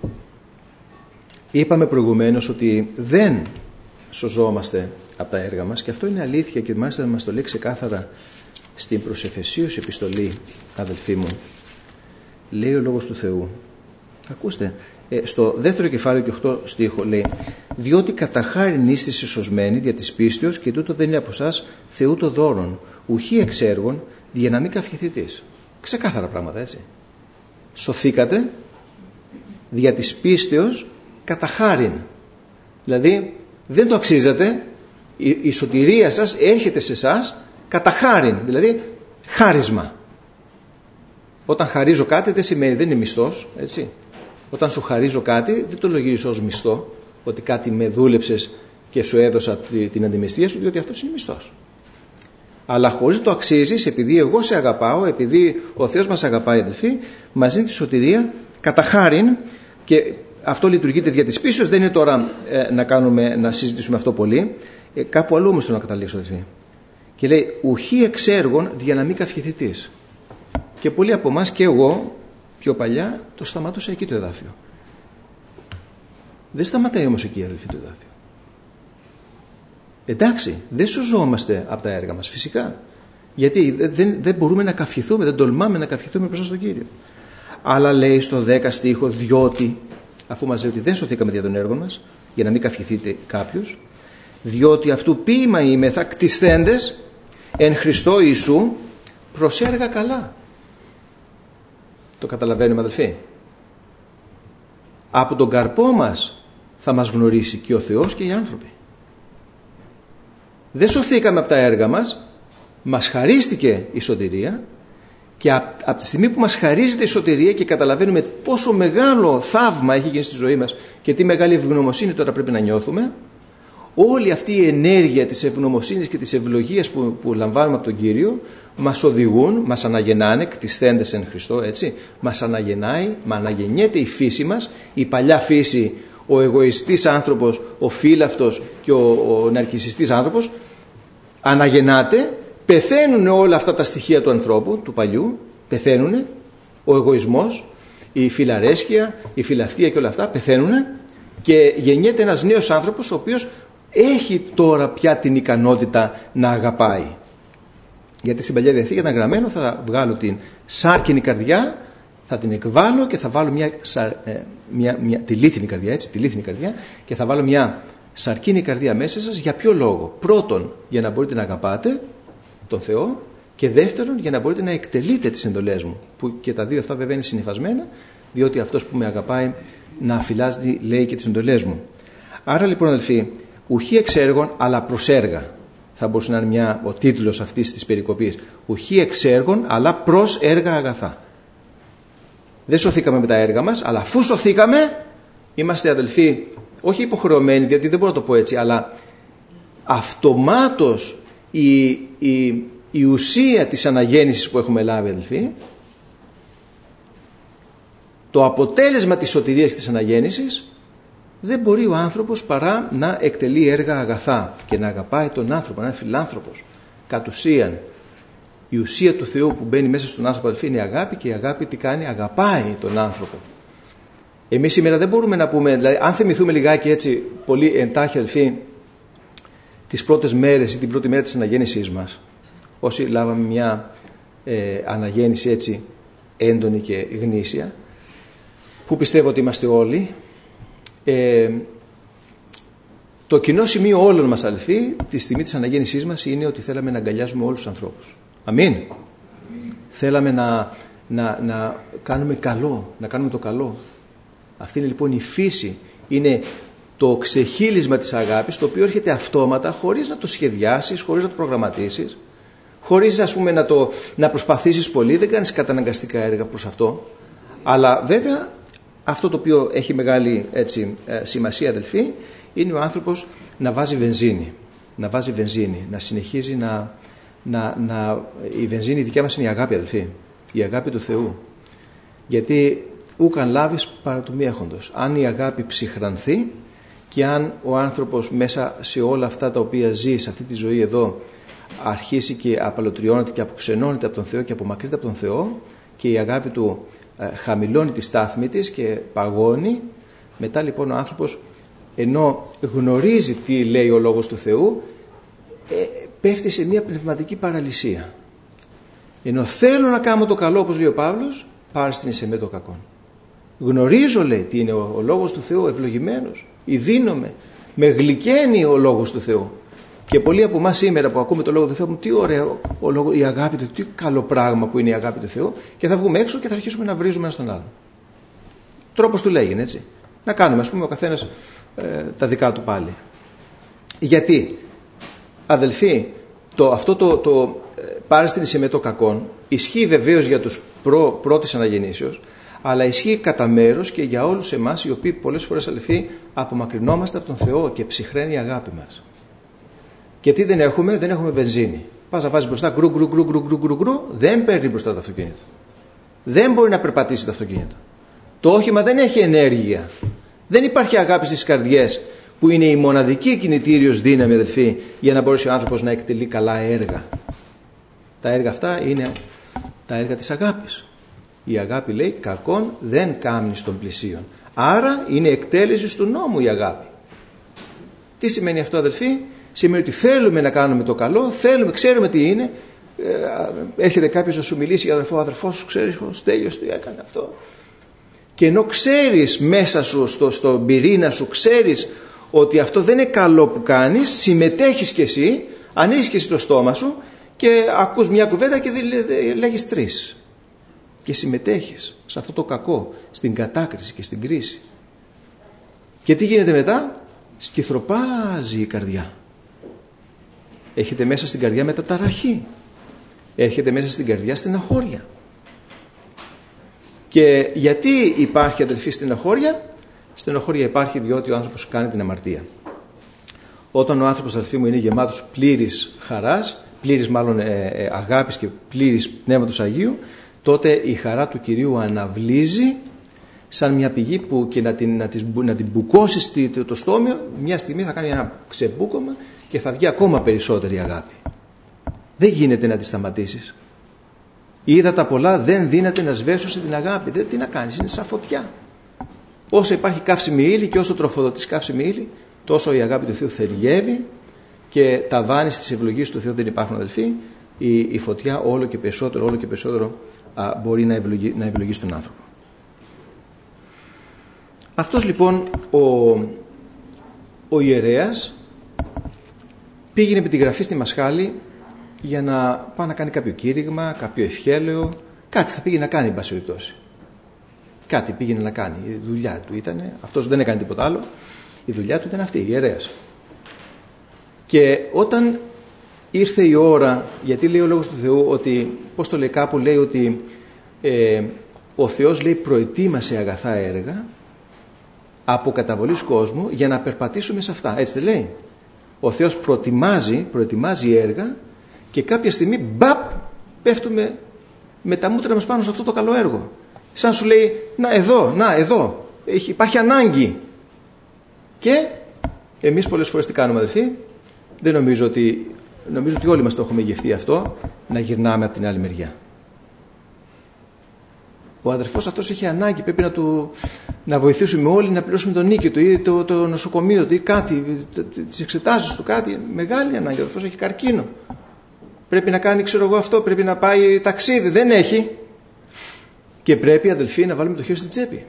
είπαμε προηγουμένως ότι δεν σωζόμαστε από τα έργα μας, και αυτό είναι αλήθεια και μάλιστα μας το λέει ξεκάθαρα στην προς Εφεσίους επιστολή, αδελφοί μου. Λέει ο Λόγος του Θεού, ακούστε, ε, στο δεύτερο κεφάλαιο και οκτώ στίχο λέει, διότι κατά χάριν είστε σωσμένοι δια της πίστεως, και τούτο δεν είναι από εσάς Θεού το δώρον, ουχή εξ έργων, για να μην καυχηθείς. Ξεκάθαρα πράγματα, έτσι. Σωθήκατε δια της πίστεως κατά χάριν. Δηλαδή δεν το αξίζετε, η, η σωτηρία σας έρχεται σε εσάς κατά χάριν, δηλαδή χάρισμα. Όταν χαρίζω κάτι δεν σημαίνει, δεν είναι μισθός, έτσι. Όταν σου χαρίζω κάτι δεν το λογίζεις ως μισθό, ότι κάτι με δούλεψες και σου έδωσα την αντιμεστία σου, διότι αυτός είναι μισθός. Αλλά χωρίς το αξίζεις, επειδή εγώ σε αγαπάω, επειδή ο Θεός μας αγαπάει, αδελφοί, μας δίνει τη σωτηρία κατά χάριν, και αυτό λειτουργείται δια της πίστεως. Δεν είναι τώρα ε, να, κάνουμε, να συζητήσουμε αυτό πολύ. Ε, κάπου αλλού όμως το να καταλήξω, αδελφοί. Και λέει, ουχή εξ έργων για να μην καυχηθητής. Και πολλοί από εμάς, και εγώ πιο παλιά, το σταματούσα εκεί το εδάφιο. Δεν σταματάει όμως εκεί, αδελφοί, το εδάφιο. Εντάξει, δεν σωζόμαστε από τα έργα μας, φυσικά. Γιατί δεν, δεν μπορούμε να καυχηθούμε, δεν τολμάμε να καυχηθούμε μπροστά στον Κύριο. Αλλά λέει στο δέκα στίχο, διότι, αφού μας λέει ότι δεν σωθήκαμε δια των έργων μας, για να μην καυχηθείτε κάποιος, διότι αυτού ποίημα είμεθα κτισθέντες εν Χριστώ Ιησού προς έργα καλά. Το καταλαβαίνουμε, αδελφοί? Από τον καρπό μας θα μας γνωρίσει και ο Θεός και οι άνθρωποι. Δεν σωθήκαμε από τα έργα μας, μας χαρίστηκε η σωτηρία, και από τη στιγμή που μας χαρίζεται η σωτηρία και καταλαβαίνουμε πόσο μεγάλο θαύμα έχει γίνει στη ζωή μας και τι μεγάλη ευγνωμοσύνη τώρα πρέπει να νιώθουμε, όλη αυτή η ενέργεια της ευγνωμοσύνης και της ευλογίας που, που λαμβάνουμε από τον Κύριο μας οδηγούν, μας αναγεννάνε, κτισθέντες εν Χριστώ, έτσι, μας αναγεννάει, μας αναγεννιέται η φύση μας, η παλιά φύση, ο εγωιστής άνθρωπος, ο φύλαυτος και ο, ο ναρκισσιστής άνθρωπος, αναγεννάται, πεθαίνουν όλα αυτά τα στοιχεία του ανθρώπου, του παλιού, πεθαίνουν, ο εγωισμός, η φιλαρέσκεια, η φιλαυτία και όλα αυτά πεθαίνουν, και γεννιέται ένας νέος άνθρωπος ο οποίος έχει τώρα πια την ικανότητα να αγαπάει. Γιατί στην Παλιά Διαθήκη ήταν γραμμένο, θα βγάλω την σάρκινη καρδιά, θα την εκβάλω και θα βάλω μια, μια, μια τη λίθινη καρδιά, έτσι, τη λίθινη καρδιά, και θα βάλω μια σαρκίνη καρδιά μέσα σας. Για ποιο λόγο? Πρώτον, για να μπορείτε να αγαπάτε τον Θεό, και δεύτερον, για να μπορείτε να εκτελείτε τις εντολές μου, που και τα δύο αυτά βέβαια είναι συνυφασμένα, διότι αυτός που με αγαπάει να φυλάζει, λέει, και τις εντολές μου. Άρα λοιπόν, αδελφοί, ουχή εξ έργων αλλά προς έργα, θα μπορούσε να είναι μια, ο τίτλος αυτής της περικοπής. Ουχή εξ έργων αλλά προς έργα αγαθά. Δεν σωθήκαμε με τα έργα μας, αλλά αφού σωθήκαμε, είμαστε, αδελφοί, όχι υποχρεωμένοι, γιατί δεν μπορώ να το πω έτσι, αλλά αυτομάτως η, η, η ουσία της αναγέννησης που έχουμε λάβει, αδελφοί, το αποτέλεσμα της σωτηρίας και της αναγέννησης, δεν μπορεί ο άνθρωπος παρά να εκτελεί έργα αγαθά και να αγαπάει τον άνθρωπο, να είναι φιλάνθρωπος. Κατ' ουσίαν, η ουσία του Θεού που μπαίνει μέσα στον άνθρωπο, αδελφοί, είναι η αγάπη, και η αγάπη τι κάνει? Αγαπάει τον άνθρωπο. Εμείς σήμερα δεν μπορούμε να πούμε, δηλαδή, αν θυμηθούμε λιγάκι έτσι πολύ εντάχει, αδελφοί, τις πρώτες μέρες ή την πρώτη μέρα της αναγέννησής μας, όσοι λάβαμε μια ε, αναγέννηση έτσι έντονη και γνήσια, που πιστεύω ότι είμαστε όλοι, ε, το κοινό σημείο όλων μας, αδελφοί, τη στιγμή της αναγέννησής μας είναι ότι θέλαμε να αγκαλιάζουμε όλους τους ανθρώπους. Αμήν. Αμήν. Θέλαμε να, να, να κάνουμε καλό, να κάνουμε το καλό. Αυτή είναι λοιπόν η φύση, είναι το ξεχύλισμα της αγάπης, το οποίο έρχεται αυτόματα, χωρίς να το σχεδιάσεις, χωρίς να το προγραμματίσεις, χωρίς, ας πούμε, να, το, να προσπαθήσεις πολύ, δεν κάνεις καταναγκαστικά έργα προς αυτό. Αλλά βέβαια αυτό το οποίο έχει μεγάλη, έτσι, σημασία, αδελφοί, είναι ο άνθρωπος να βάζει βενζίνη, να βάζει βενζίνη, να συνεχίζει να, να, να η βενζίνη η δικιά μας είναι η αγάπη, αδελφοί, η αγάπη του Θεού. Γιατί ούκαν λάβεις παρά του μη έχοντος. Αν η αγάπη ψυχρανθεί και αν ο άνθρωπος μέσα σε όλα αυτά τα οποία ζει, σε αυτή τη ζωή εδώ, αρχίσει και απαλωτριώνεται και αποξενώνεται από τον Θεό και απομακρύνεται από τον Θεό, και η αγάπη του ε, χαμηλώνει τη στάθμη της και παγώνει, μετά λοιπόν ο άνθρωπος, ενώ γνωρίζει τι λέει ο Λόγος του Θεού, ε, πέφτει σε μια πνευματική παραλυσία. Ενώ θέλω να κάνω το καλό, όπως λέει ο Παύλος, πάρστην εις εμέ το κακόν. Γνωρίζω, λέει, τι είναι ο, ο Λόγος του Θεού, ευλογημένος, ειδύνομαι, με γλυκαίνει ο Λόγος του Θεού. Και πολλοί από εμάς σήμερα που ακούμε το Λόγο του Θεού, τι ωραίο ο λόγο, η αγάπη του, τι καλό πράγμα που είναι η αγάπη του Θεού, και θα βγούμε έξω και θα αρχίσουμε να βρίζουμε ένα τον άλλο. Τρόπος του λέγει, έτσι. Να κάνουμε, ας πούμε, ο καθένας ε, τα δικά του πάλι. Γιατί, αδελφοί, το, αυτό το, το παρέστηνησε με το κακόν, ισχύει βεβαίως για τους προ, πρώτης αναγεννήσεως, αλλά ισχύει κατά μέρος και για όλους εμάς οι οποίοι πολλές φορές, αδελφοί, απομακρυνόμαστε από τον Θεό και ψυχραίνει η αγάπη μας. Και τι δεν έχουμε? Δεν έχουμε βενζίνη. Πας να βάζεις μπροστά γκρου γκρου γκρου γκρου γκρου γκρου γκρου, δεν παίρνει μπροστά το αυτοκίνητο. Δεν μπορεί να περπατήσει το αυτοκίνητο. Το όχημα δεν έχει ενέργεια. Δεν υπάρχει αγάπη στις καρδιές, που είναι η μοναδική κινητήριος δύναμη, αδελφοί, για να μπορέσει ο άνθρωπος να εκτελεί καλά έργα. Τα έργα αυτά είναι τα έργα της αγάπης. Η αγάπη, λέει, κακόν δεν κάμνει στον πλησίον. Άρα είναι εκτέλεση του νόμου η αγάπη. Τι σημαίνει αυτό, αδελφοί? Σημαίνει ότι θέλουμε να κάνουμε το καλό, θέλουμε, ξέρουμε τι είναι. Ε, έρχεται κάποιος να σου μιλήσει για αδερφό, αδερφός σου, ξέρεις, ο Στέλιος τι έκανε αυτό. Και ενώ ξέρεις μέσα σου, στο, στο πυρήνα σου, ξέρεις ότι αυτό δεν είναι καλό που κάνεις, συμμετέχεις κι εσύ, ανοίγεις κι εσύ το στόμα σου και ακούς μια κουβέντα και λέγεις τρεις. Και συμμετέχεις σε αυτό το κακό, στην κατάκριση και στην κρίση. Και τι γίνεται μετά? Σκυθροπάζει η καρδιά. Έχετε μέσα στην καρδιά μεταταραχή. Έρχεται μέσα στην καρδιά στεναχώρια. Και γιατί υπάρχει, αδελφοί, στεναχώρια? Στεναχώρια υπάρχει διότι ο άνθρωπος κάνει την αμαρτία. Όταν ο άνθρωπος, αδελφοί μου, είναι γεμάτος πλήρης χαράς, πλήρης μάλλον ε, ε, αγάπης και πλήρης Πνεύματος Αγίου, τότε η χαρά του Κυρίου αναβλύζει σαν μια πηγή που και να την, να την, να την μπουκώσει το, το στόμιο, μια στιγμή θα κάνει ένα ξεμπούκωμα και θα βγει ακόμα περισσότερη αγάπη. Δεν γίνεται να τη σταματήσεις. Η ύδατα πολλά δεν δύναται να σβέσουν την αγάπη. Δεν, τι να κάνεις, είναι σαν φωτιά. Όσο υπάρχει καύσιμη ύλη και όσο τροφοδοτείς καύσιμη ύλη, τόσο η αγάπη του Θεού θεργεύει και τα βάνη στις ευλογίες του Θεού δεν υπάρχουν, αδελφοί. Η, η φωτιά όλο και περισσότερο, όλο και περισσότερο α, μπορεί να, ευλογεί, να ευλογήσει τον άνθρωπο. Αυτός λοιπόν ο, ο ιερέας πήγαινε με τη γραφή στη Μασχάλη για να πάει να κάνει κάποιο κήρυγμα, κάποιο ευχέλαιο, κάτι θα πήγαινε να κάνει, εν πάση περιπτώσει. Κάτι πήγαινε να κάνει. Η δουλειά του ήταν, αυτός δεν έκανε τίποτα άλλο, η δουλειά του ήταν αυτή, η ιερέας. Και όταν ήρθε η ώρα, γιατί λέει ο Λόγος του Θεού ότι, πώς το λέει κάπου, λέει ότι ε, ο Θεός, λέει, προετοίμασε αγαθά έργα από καταβολής κόσμου για να περπατήσουμε σε αυτά. Έτσι δεν λέει? Ο Θεός προετοιμάζει, προετοιμάζει έργα και κάποια στιγμή μπαπ πέφτουμε με τα μούτρα μας πάνω σε αυτό το καλό έργο. Σαν σου λέει, να εδώ, να εδώ, έχει, υπάρχει ανάγκη. Και εμείς πολλές φορές τι κάνουμε, αδελφοί? Δεν νομίζω ότι, νομίζω ότι όλοι μας το έχουμε γευτεί αυτό, να γυρνάμε από την άλλη μεριά. Ο αδερφός αυτός έχει ανάγκη, πρέπει να, του, να βοηθήσουμε όλοι να πληρώσουμε τον νίκη του ή το, το νοσοκομείο του ή κάτι, τις εξετάσεις του, κάτι. Μεγάλη ανάγκη, ο αδερφός έχει καρκίνο. Πρέπει να κάνει, ξέρω εγώ, αυτό, πρέπει να πάει ταξίδι, δεν έχει. Και πρέπει, αδελφοί, να βάλουμε το χέρι στην τσέπη.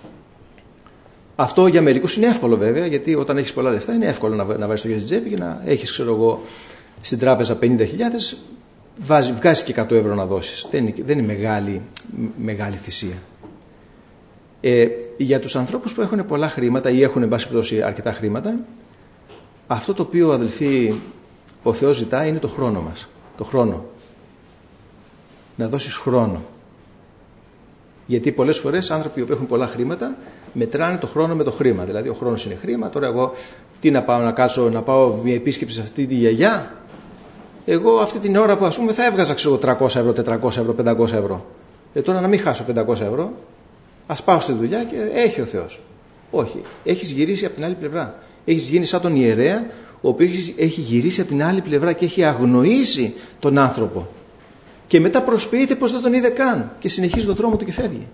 Αυτό για μερικούς είναι εύκολο βέβαια, γιατί όταν έχεις πολλά λεφτά είναι εύκολο να, να βάλεις το χέρι στην τσέπη και να έχεις, ξέρω εγώ, στην τράπεζα πενήντα χιλιάδες, βγάζεις και εκατό ευρώ να δώσεις. Δεν είναι, δεν είναι μεγάλη, μεγάλη θυσία. Ε, για τους ανθρώπους που έχουν πολλά χρήματα ή έχουν, εν πάση περιπτώσει, αρκετά χρήματα, αυτό το οποίο, αδελφοί, ο Θεός ζητάει είναι το χρόνο μας. Το χρόνο. Να δώσεις χρόνο. Γιατί πολλές φορές άνθρωποι που έχουν πολλά χρήματα μετράνε το χρόνο με το χρήμα. Δηλαδή ο χρόνος είναι χρήμα. Τώρα εγώ τι να πάω να κάτσω, να πάω μια επίσκεψη σε αυτή τη γιαγιά. Εγώ αυτή την ώρα που, ας πούμε, θα έβγαζα, ξέρω, τριακόσια ευρώ, τετρακόσια ευρώ, πεντακόσια ευρώ. Ε, τώρα να μην χάσω πεντακόσια ευρώ. Ας πάω στη δουλειά και έχει ο Θεός. Όχι. Έχεις γυρίσει από την άλλη πλευρά. Έχεις γίνει σαν τον ιερέα, ο οποίος έχει γυρίσει από την άλλη πλευρά και έχει αγνοήσει τον άνθρωπο. Και μετά προσποιείται πως δεν τον είδε καν και συνεχίζει τον δρόμο του και φεύγει.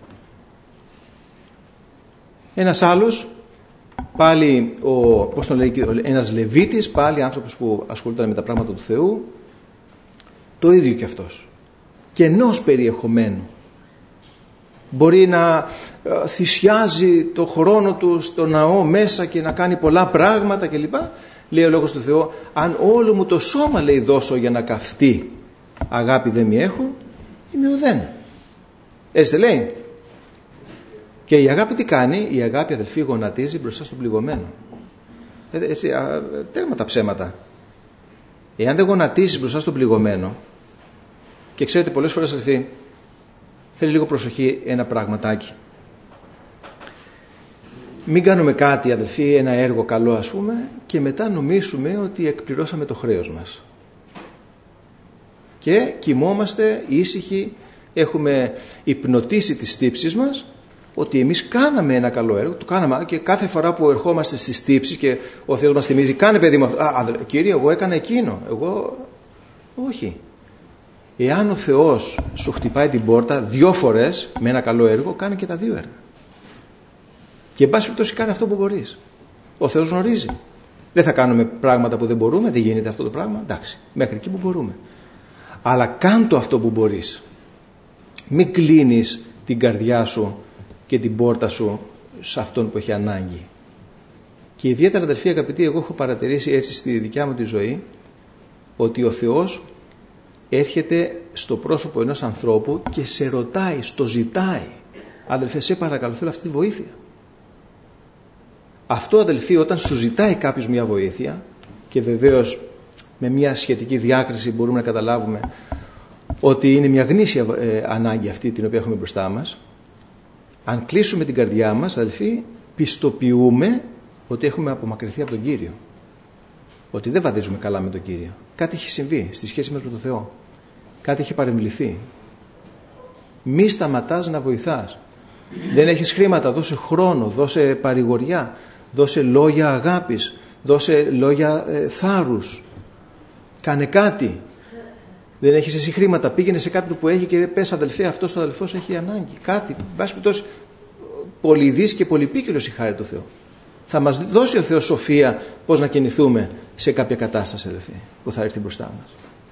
Ένας άλλος, πάλι ο, πώς τον λέει, ένας Λεβίτης, πάλι άνθρωπος που ασχολούνταν με τα πράγματα του Θεού, το ίδιο και αυτός. Κενός περιεχομένου. Μπορεί να θυσιάζει το χρόνο του στο ναό μέσα και να κάνει πολλά πράγματα κλπ. Λέει ο Λόγος του Θεού, αν όλο μου το σώμα, λέει, δώσω για να καυτεί, αγάπη δεν μη έχω, είμαι ουδέν. Έτσι δεν λέει? Και η αγάπη τι κάνει? Η αγάπη, αδελφοί, γονατίζει μπροστά στον πληγωμένο. Έτσι, α, τέρμα τα ψέματα. Εάν δεν γονατίζεις μπροστά στον πληγωμένο, Και ξέρετε, πολλές φορές, αδελφοί, θέλει λίγο προσοχή ένα πραγματάκι. Μην κάνουμε κάτι, αδελφοί, ένα έργο καλό ας πούμε, και μετά νομίσουμε ότι εκπληρώσαμε το χρέος μας. Και κοιμόμαστε ήσυχοι, έχουμε υπνοτίσει τις τύψεις μας, ότι εμείς κάναμε ένα καλό έργο, το κάναμε, και κάθε φορά που ερχόμαστε στις τύψεις και ο Θεός μας θυμίζει, κάνε παιδί μου αυτό, α, Κύριε, εγώ έκανα εκείνο, εγώ, όχι. Εάν ο Θεός σου χτυπάει την πόρτα δυο φορές με ένα καλό έργο, κάνε και τα δύο έργα. Και εν πάση περιπτώσει κάνε αυτό που μπορείς. Ο Θεός γνωρίζει. Δεν θα κάνουμε πράγματα που δεν μπορούμε, δεν γίνεται αυτό το πράγμα, εντάξει, μέχρι εκεί που μπορούμε. Αλλά κάν το αυτό που μπορείς. Μην κλείνεις την καρδιά σου και την πόρτα σου σε αυτόν που έχει ανάγκη. Και ιδιαίτερα, αδελφοί αγαπητοί, εγώ έχω παρατηρήσει έτσι στη δικιά μου τη ζωή, ότι ο Θεός έρχεται στο πρόσωπο ενός ανθρώπου και σε ρωτάει, στο ζητάει. Αδελφέ, σε παρακαλώ, θέλω αυτή τη βοήθεια. Αυτό, αδελφοί, όταν σου ζητάει κάποιος μια βοήθεια, και βεβαίως με μια σχετική διάκριση μπορούμε να καταλάβουμε ότι είναι μια γνήσια ε, ανάγκη αυτή την οποία έχουμε μπροστά μας, αν κλείσουμε την καρδιά μας, αδελφοί, πιστοποιούμε ότι έχουμε απομακρυνθεί από τον Κύριο. Ότι δεν βαδίζουμε καλά με τον Κύριο. Κάτι έχει συμβεί στη σχέση μας με τον Θεό. Κάτι έχει παρεμβληθεί. Μη σταματάς να βοηθάς. Δεν έχεις χρήματα, δώσε χρόνο, δώσε παρηγοριά, δώσε λόγια αγάπης, δώσε λόγια ε, θάρρους. Κάνε κάτι. Δεν έχεις εσύ χρήματα, πήγαινε σε κάποιον που έχει και πες, αδελφέ, αυτός ο αδελφός έχει ανάγκη. Κάτι. Βάσει περιπτώσει, πολυδής και πολυπίκυλος η χάρη του Θεού. Θα μας δώσει ο Θεός σοφία πώς να κινηθούμε σε κάποια κατάσταση, αδελφοί, που θα έρθει μπροστά μας.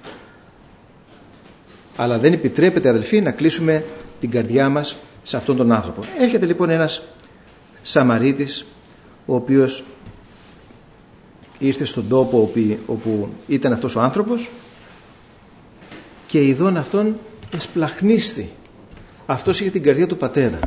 Αλλά δεν επιτρέπεται, αδελφοί, να κλείσουμε την καρδιά μας σε αυτόν τον άνθρωπο. Έρχεται λοιπόν ένας Σαμαρίτης, ο οποίος ήρθε στον τόπο όπου ήταν αυτός ο άνθρωπος, και ειδών αυτόν εσπλαχνίστη. Αυτός είχε την καρδιά του πατέρα.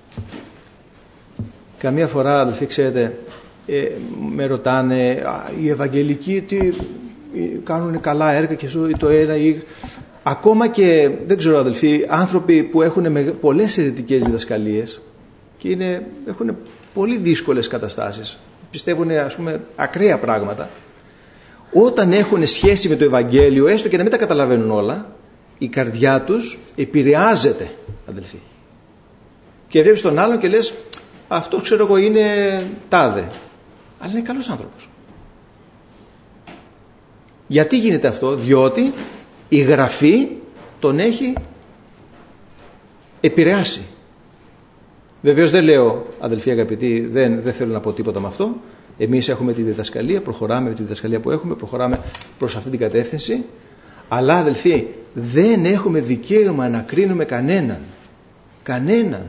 Καμία φορά, αδελφοί, ξέρετε, ε, με ρωτάνε, οι Ευαγγελικοί τι κάνουν καλά έργα και το ένα ή... Ακόμα και, δεν ξέρω, αδελφοί, άνθρωποι που έχουν πολλές αιρετικές διδασκαλίες και είναι, έχουν πολύ δύσκολες καταστάσεις, πιστεύουν, ας πούμε, ακραία πράγματα, όταν έχουν σχέση με το Ευαγγέλιο, έστω και να μην τα καταλαβαίνουν όλα, η καρδιά τους επηρεάζεται, αδελφοί. Και βλέπεις τον άλλον και λες, αυτό ξέρω εγώ είναι τάδε, αλλά είναι καλός άνθρωπος. Γιατί γίνεται αυτό? Διότι η Γραφή τον έχει επηρεάσει. Βεβαίως δεν λέω, αδελφοί αγαπητοί, δεν, δεν θέλω να πω τίποτα με αυτό. Εμείς έχουμε τη διδασκαλία, προχωράμε με τη διδασκαλία που έχουμε, προχωράμε προς αυτή την κατεύθυνση. Αλλά, αδελφοί, δεν έχουμε δικαίωμα να κρίνουμε κανέναν. Κανέναν.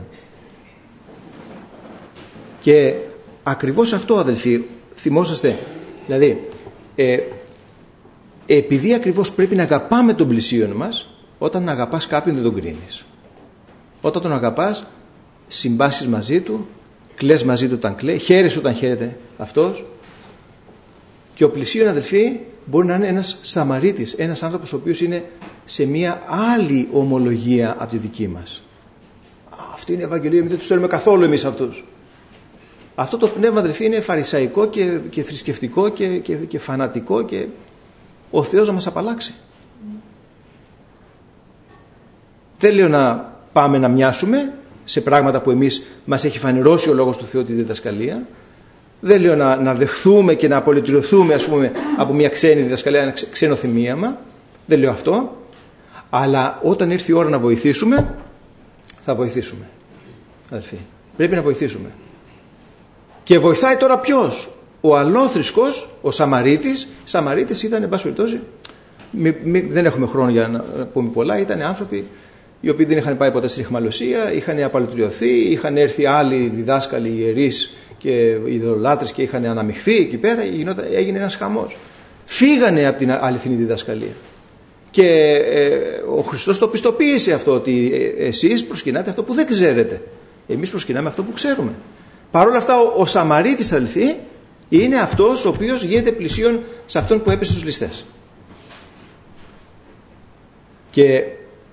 Και ακριβώς αυτό, αδελφοί, θυμόσαστε, δηλαδή, ε, επειδή ακριβώς πρέπει να αγαπάμε τον πλησίον μας, όταν αγαπάς κάποιον δεν τον κρίνεις. Όταν τον αγαπάς, συμπάσεις μαζί του, κλαις μαζί του όταν κλαίει, χαίρεσαι όταν χαίρεται αυτός. Και ο πλησίον, αδελφοί, μπορεί να είναι ένας Σαμαρίτης, ένας άνθρωπος ο οποίος είναι σε μια άλλη ομολογία από τη δική μας. Αυτή είναι η Ευαγγελία, μην δεν τους θέλουμε καθόλου εμείς αυτούς. Αυτό το πνεύμα, αδελφοί, είναι φαρισαϊκό και, και θρησκευτικό και, και, και φανατικό, και ο Θεός να μας απαλλάξει. Δεν λέω να πάμε να μοιάσουμε σε πράγματα που εμείς μας έχει φανερώσει ο Λόγος του Θεού τη διδασκαλία. Δεν λέω να, να δεχθούμε και να απολυτριωθούμε, ας πούμε, από μια ξένη διδασκαλία, ένα ξένο θυμίαμα. Δεν λέω αυτό. Αλλά όταν έρθει η ώρα να βοηθήσουμε, θα βοηθήσουμε. Αδελφοί, πρέπει να βοηθήσουμε. Και βοηθάει τώρα ποιος? Ο αλόθρησκος, ο Σαμαρίτης. Σαμαρίτης ήταν, εν πάση περιπτώσει, μη, μη, δεν έχουμε χρόνο για να πούμε πολλά, ήταν άνθρωποι οι οποίοι δεν είχαν πάει ποτέ στην αιχμαλωσία, είχαν απαλωτριωθεί, είχαν έρθει άλλοι διδάσκαλοι, ιερείς και ειδωλολάτρες και είχαν αναμειχθεί εκεί πέρα, έγινε ένας χαμός. Φύγανε από την αληθινή διδασκαλία. Και ε, ο Χριστός το πιστοποίησε αυτό, ότι ε, εσείς προσκυνάτε αυτό που δεν ξέρετε. Εμείς προσκυνάμε αυτό που ξέρουμε. Παρ' όλα αυτά, ο, ο Σαμαρίτης, αδελφοί, είναι αυτός ο οποίος γίνεται πλησίον σε αυτόν που έπεσε στους ληστές. Και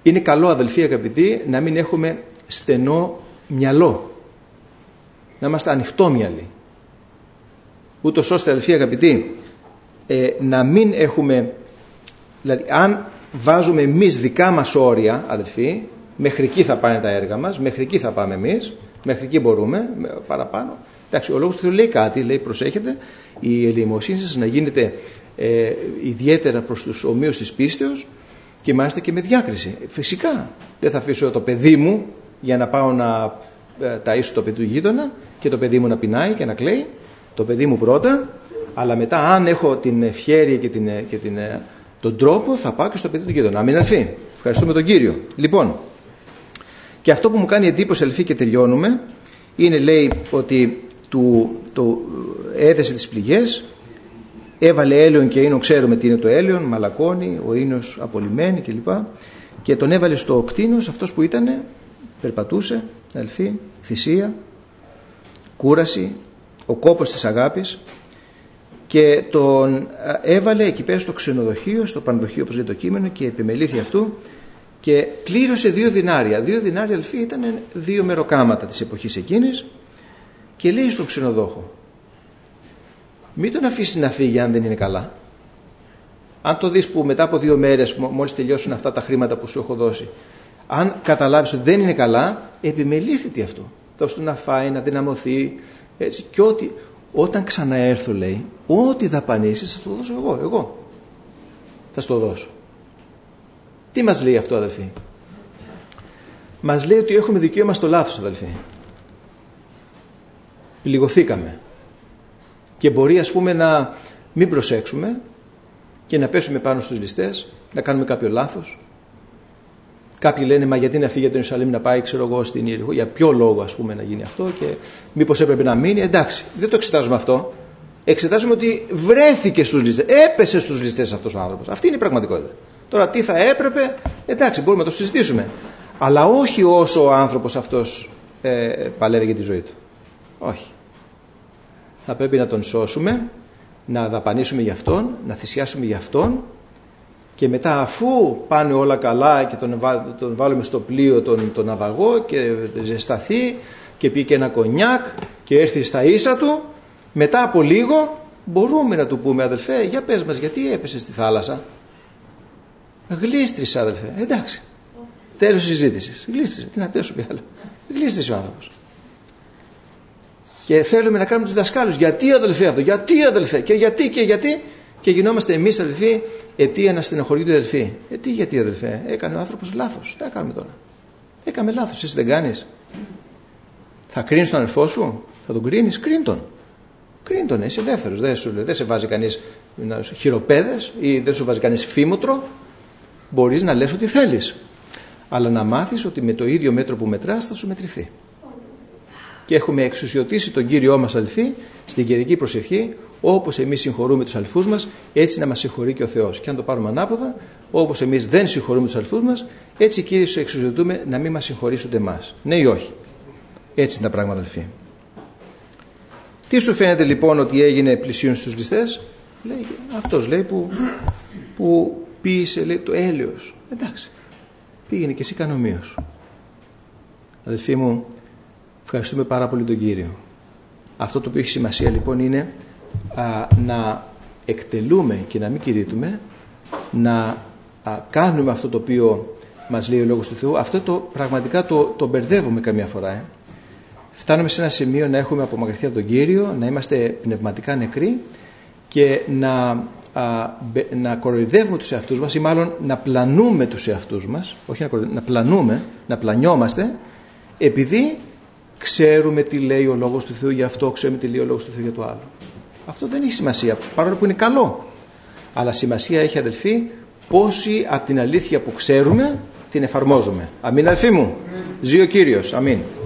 είναι καλό, αδελφοί αγαπητοί, να μην έχουμε στενό μυαλό, να είμαστε ανοιχτόμυαλοι, ούτως ώστε, αδελφοί αγαπητοί, ε, να μην έχουμε, δηλαδή αν βάζουμε εμείς δικά μας όρια, αδελφοί, μέχρι εκεί θα πάνε τα έργα μας, μέχρι εκεί θα πάμε εμείς, μέχρι εκεί μπορούμε, παραπάνω. Εντάξει, ο Λόγος του Θεού λέει κάτι, λέει προσέχετε, η ελεημοσύνη σας να γίνεται ε, ιδιαίτερα προς τους ομοίους της πίστεως και μάλιστα και με διάκριση. Φυσικά δεν θα αφήσω το παιδί μου για να πάω να ε, ταΐσω το παιδί του γείτονα και το παιδί μου να πεινάει και να κλαίει. Το παιδί μου πρώτα, αλλά μετά αν έχω την ευχέρεια και, την, και την, τον τρόπο θα πάω και στο παιδί του γείτονα. Αμήν, αδελφοί. Ευχαριστούμε τον Κύριο. Λοιπόν, και αυτό που μου κάνει εντύπωση, αδελφοί, και τελειώνουμε, είναι, λέει, ότι του, το έδεσε τις πληγές, έβαλε έλαιον και ίνο, ξέρουμε τι είναι το έλαιον, μαλακώνει, ο ίνος απολυμμένη κλπ. Και τον έβαλε στο κτήνος, αυτός που ήτανε, περπατούσε, αδελφοί, θυσία, κούραση, ο κόπος της αγάπης, και τον έβαλε εκεί πέρα στο ξενοδοχείο, στο πανδοχείο όπως λέει το κείμενο, και επιμελήθη αυτού και πλήρωσε δύο δινάρια. Δύο δινάρια, αδελφοί, ήταν δύο μεροκάματα της εποχής εκείνης, και λέει στον ξενοδόχο, μην τον αφήσει να φύγει αν δεν είναι καλά. Αν το δεις που μετά από δύο μέρες, μόλις τελειώσουν αυτά τα χρήματα που σου έχω δώσει, αν καταλάβεις ότι δεν είναι καλά, επιμελήθητη αυτό. Δώσ' του να φάει, να δυναμωθεί, έτσι, και ότι όταν ξαναέρθω, λέει, ό,τι δαπανίσεις θα το δώσω εγώ, εγώ θα στο δώσω. Τι μας λέει αυτό, αδελφοί? Μας λέει ότι έχουμε δικαίωμα στο λάθος, αδελφοί. Πληγωθήκαμε και μπορεί, ας πούμε, να μην προσέξουμε και να πέσουμε πάνω στους ληστές, να κάνουμε κάποιο λάθος. Κάποιοι λένε, μα γιατί να φύγει από τον Ιερουσαλήμ να πάει, ξέρω εγώ, στην Ιεριχώ, για ποιο λόγο, ας πούμε, να γίνει αυτό και μήπως έπρεπε να μείνει. Εντάξει, δεν το εξετάζουμε αυτό. Εξετάζουμε ότι βρέθηκε στους ληστές, έπεσε στους ληστές αυτός ο άνθρωπος. Αυτή είναι η πραγματικότητα. Τώρα τι θα έπρεπε, εντάξει, μπορούμε να το συζητήσουμε. Αλλά όχι όσο ο άνθρωπος αυτός ε, παλεύει για τη ζωή του. Όχι. Θα πρέπει να τον σώσουμε, να δαπανίσουμε για αυτόν, να θυσιάσουμε για αυτόν, και μετά, αφού πάνε όλα καλά και τον, τον βάλουμε στο πλοίο τον, τον ναυαγό και ζεσταθεί και πει και ένα κονιάκ και έρθει στα ίσα του, μετά από λίγο μπορούμε να του πούμε, αδελφέ, για πες μας, γιατί έπεσε στη θάλασσα? Γλίστρισε, αδελφέ. Εντάξει, τέλος συζήτησης. Γλίστρισε, τι να τέσω πια άλλο. Γλίστρισε ο άνθρωπος. Και θέλουμε να κάνουμε τους δασκάλους, γιατί, αδελφέ, αυτό, γιατί, αδελφέ, και γιατί και γιατί. Και γινόμαστε εμείς, αδελφοί, αιτία να στενοχωρείται, αδελφοί. Ε, τι, γιατί, αδελφέ, έκανε ο άνθρωπος λάθος. Τι θα κάνουμε τώρα? Έκαμε λάθος, εσύ δεν κάνεις? Θα κρίνεις τον αδελφό σου? Θα τον κρίνεις? Κρίνει τον. Κρίνει τον, είσαι ελεύθερος. Δεν, σου, δεν σε βάζει κανείς χειροπέδες ή δεν σου βάζει κανείς φήμουτρο. Μπορείς να λες ό,τι θέλεις. Αλλά να μάθεις ότι με το ίδιο μέτρο που μετράς θα σου μετρηθεί. Και έχουμε εξουσιωτήσει τον Κύριό μας, αδελφοί, στην καιρική προσευχή, όπως εμείς συγχωρούμε τους αλφούς μας, έτσι να μας συγχωρεί και ο Θεός. Και αν το πάρουμε ανάποδα, όπως εμείς δεν συγχωρούμε τους αλφούς μας, έτσι, Κύριε, σου εξουσιωτούμε να μην μας συγχωρήσουν εμάς. Ναι ή όχι? Έτσι είναι τα πράγματα, αδελφοί. Τι σου φαίνεται λοιπόν ότι έγινε πλησίον στους ληστές? Λέει, αυτός λέει που, που ποίησε, λέει, το έλεος. Εντάξει, πήγαινε και εσύ κανομοίως. Αδελφοί μου, ευχαριστούμε πάρα πολύ τον Κύριο. Αυτό το που έχει σημασία λοιπόν είναι α, να εκτελούμε και να μην κηρύττουμε, να α, κάνουμε αυτό το οποίο μας λέει ο Λόγος του Θεού. Αυτό το πραγματικά το, το μπερδεύουμε καμιά φορά. Ε. Φτάνουμε σε ένα σημείο να έχουμε απομακρυνθεί από τον Κύριο, να είμαστε πνευματικά νεκροί και να, α, μπε, να κοροϊδεύουμε τους εαυτούς μας, ή μάλλον να πλανούμε τους εαυτούς μας, όχι να, κοροϊδεύουμε, να πλανούμε, να πλανιόμαστε, επειδή ξέρουμε τι λέει ο Λόγος του Θεού για αυτό, ξέρουμε τι λέει ο Λόγος του Θεού για το άλλο. Αυτό δεν έχει σημασία, παρόλο που είναι καλό. Αλλά σημασία έχει, αδελφοί, πόσοι από την αλήθεια που ξέρουμε την εφαρμόζουμε. Αμήν, αδελφοί μου. Ζει ο Κύριος. Αμήν.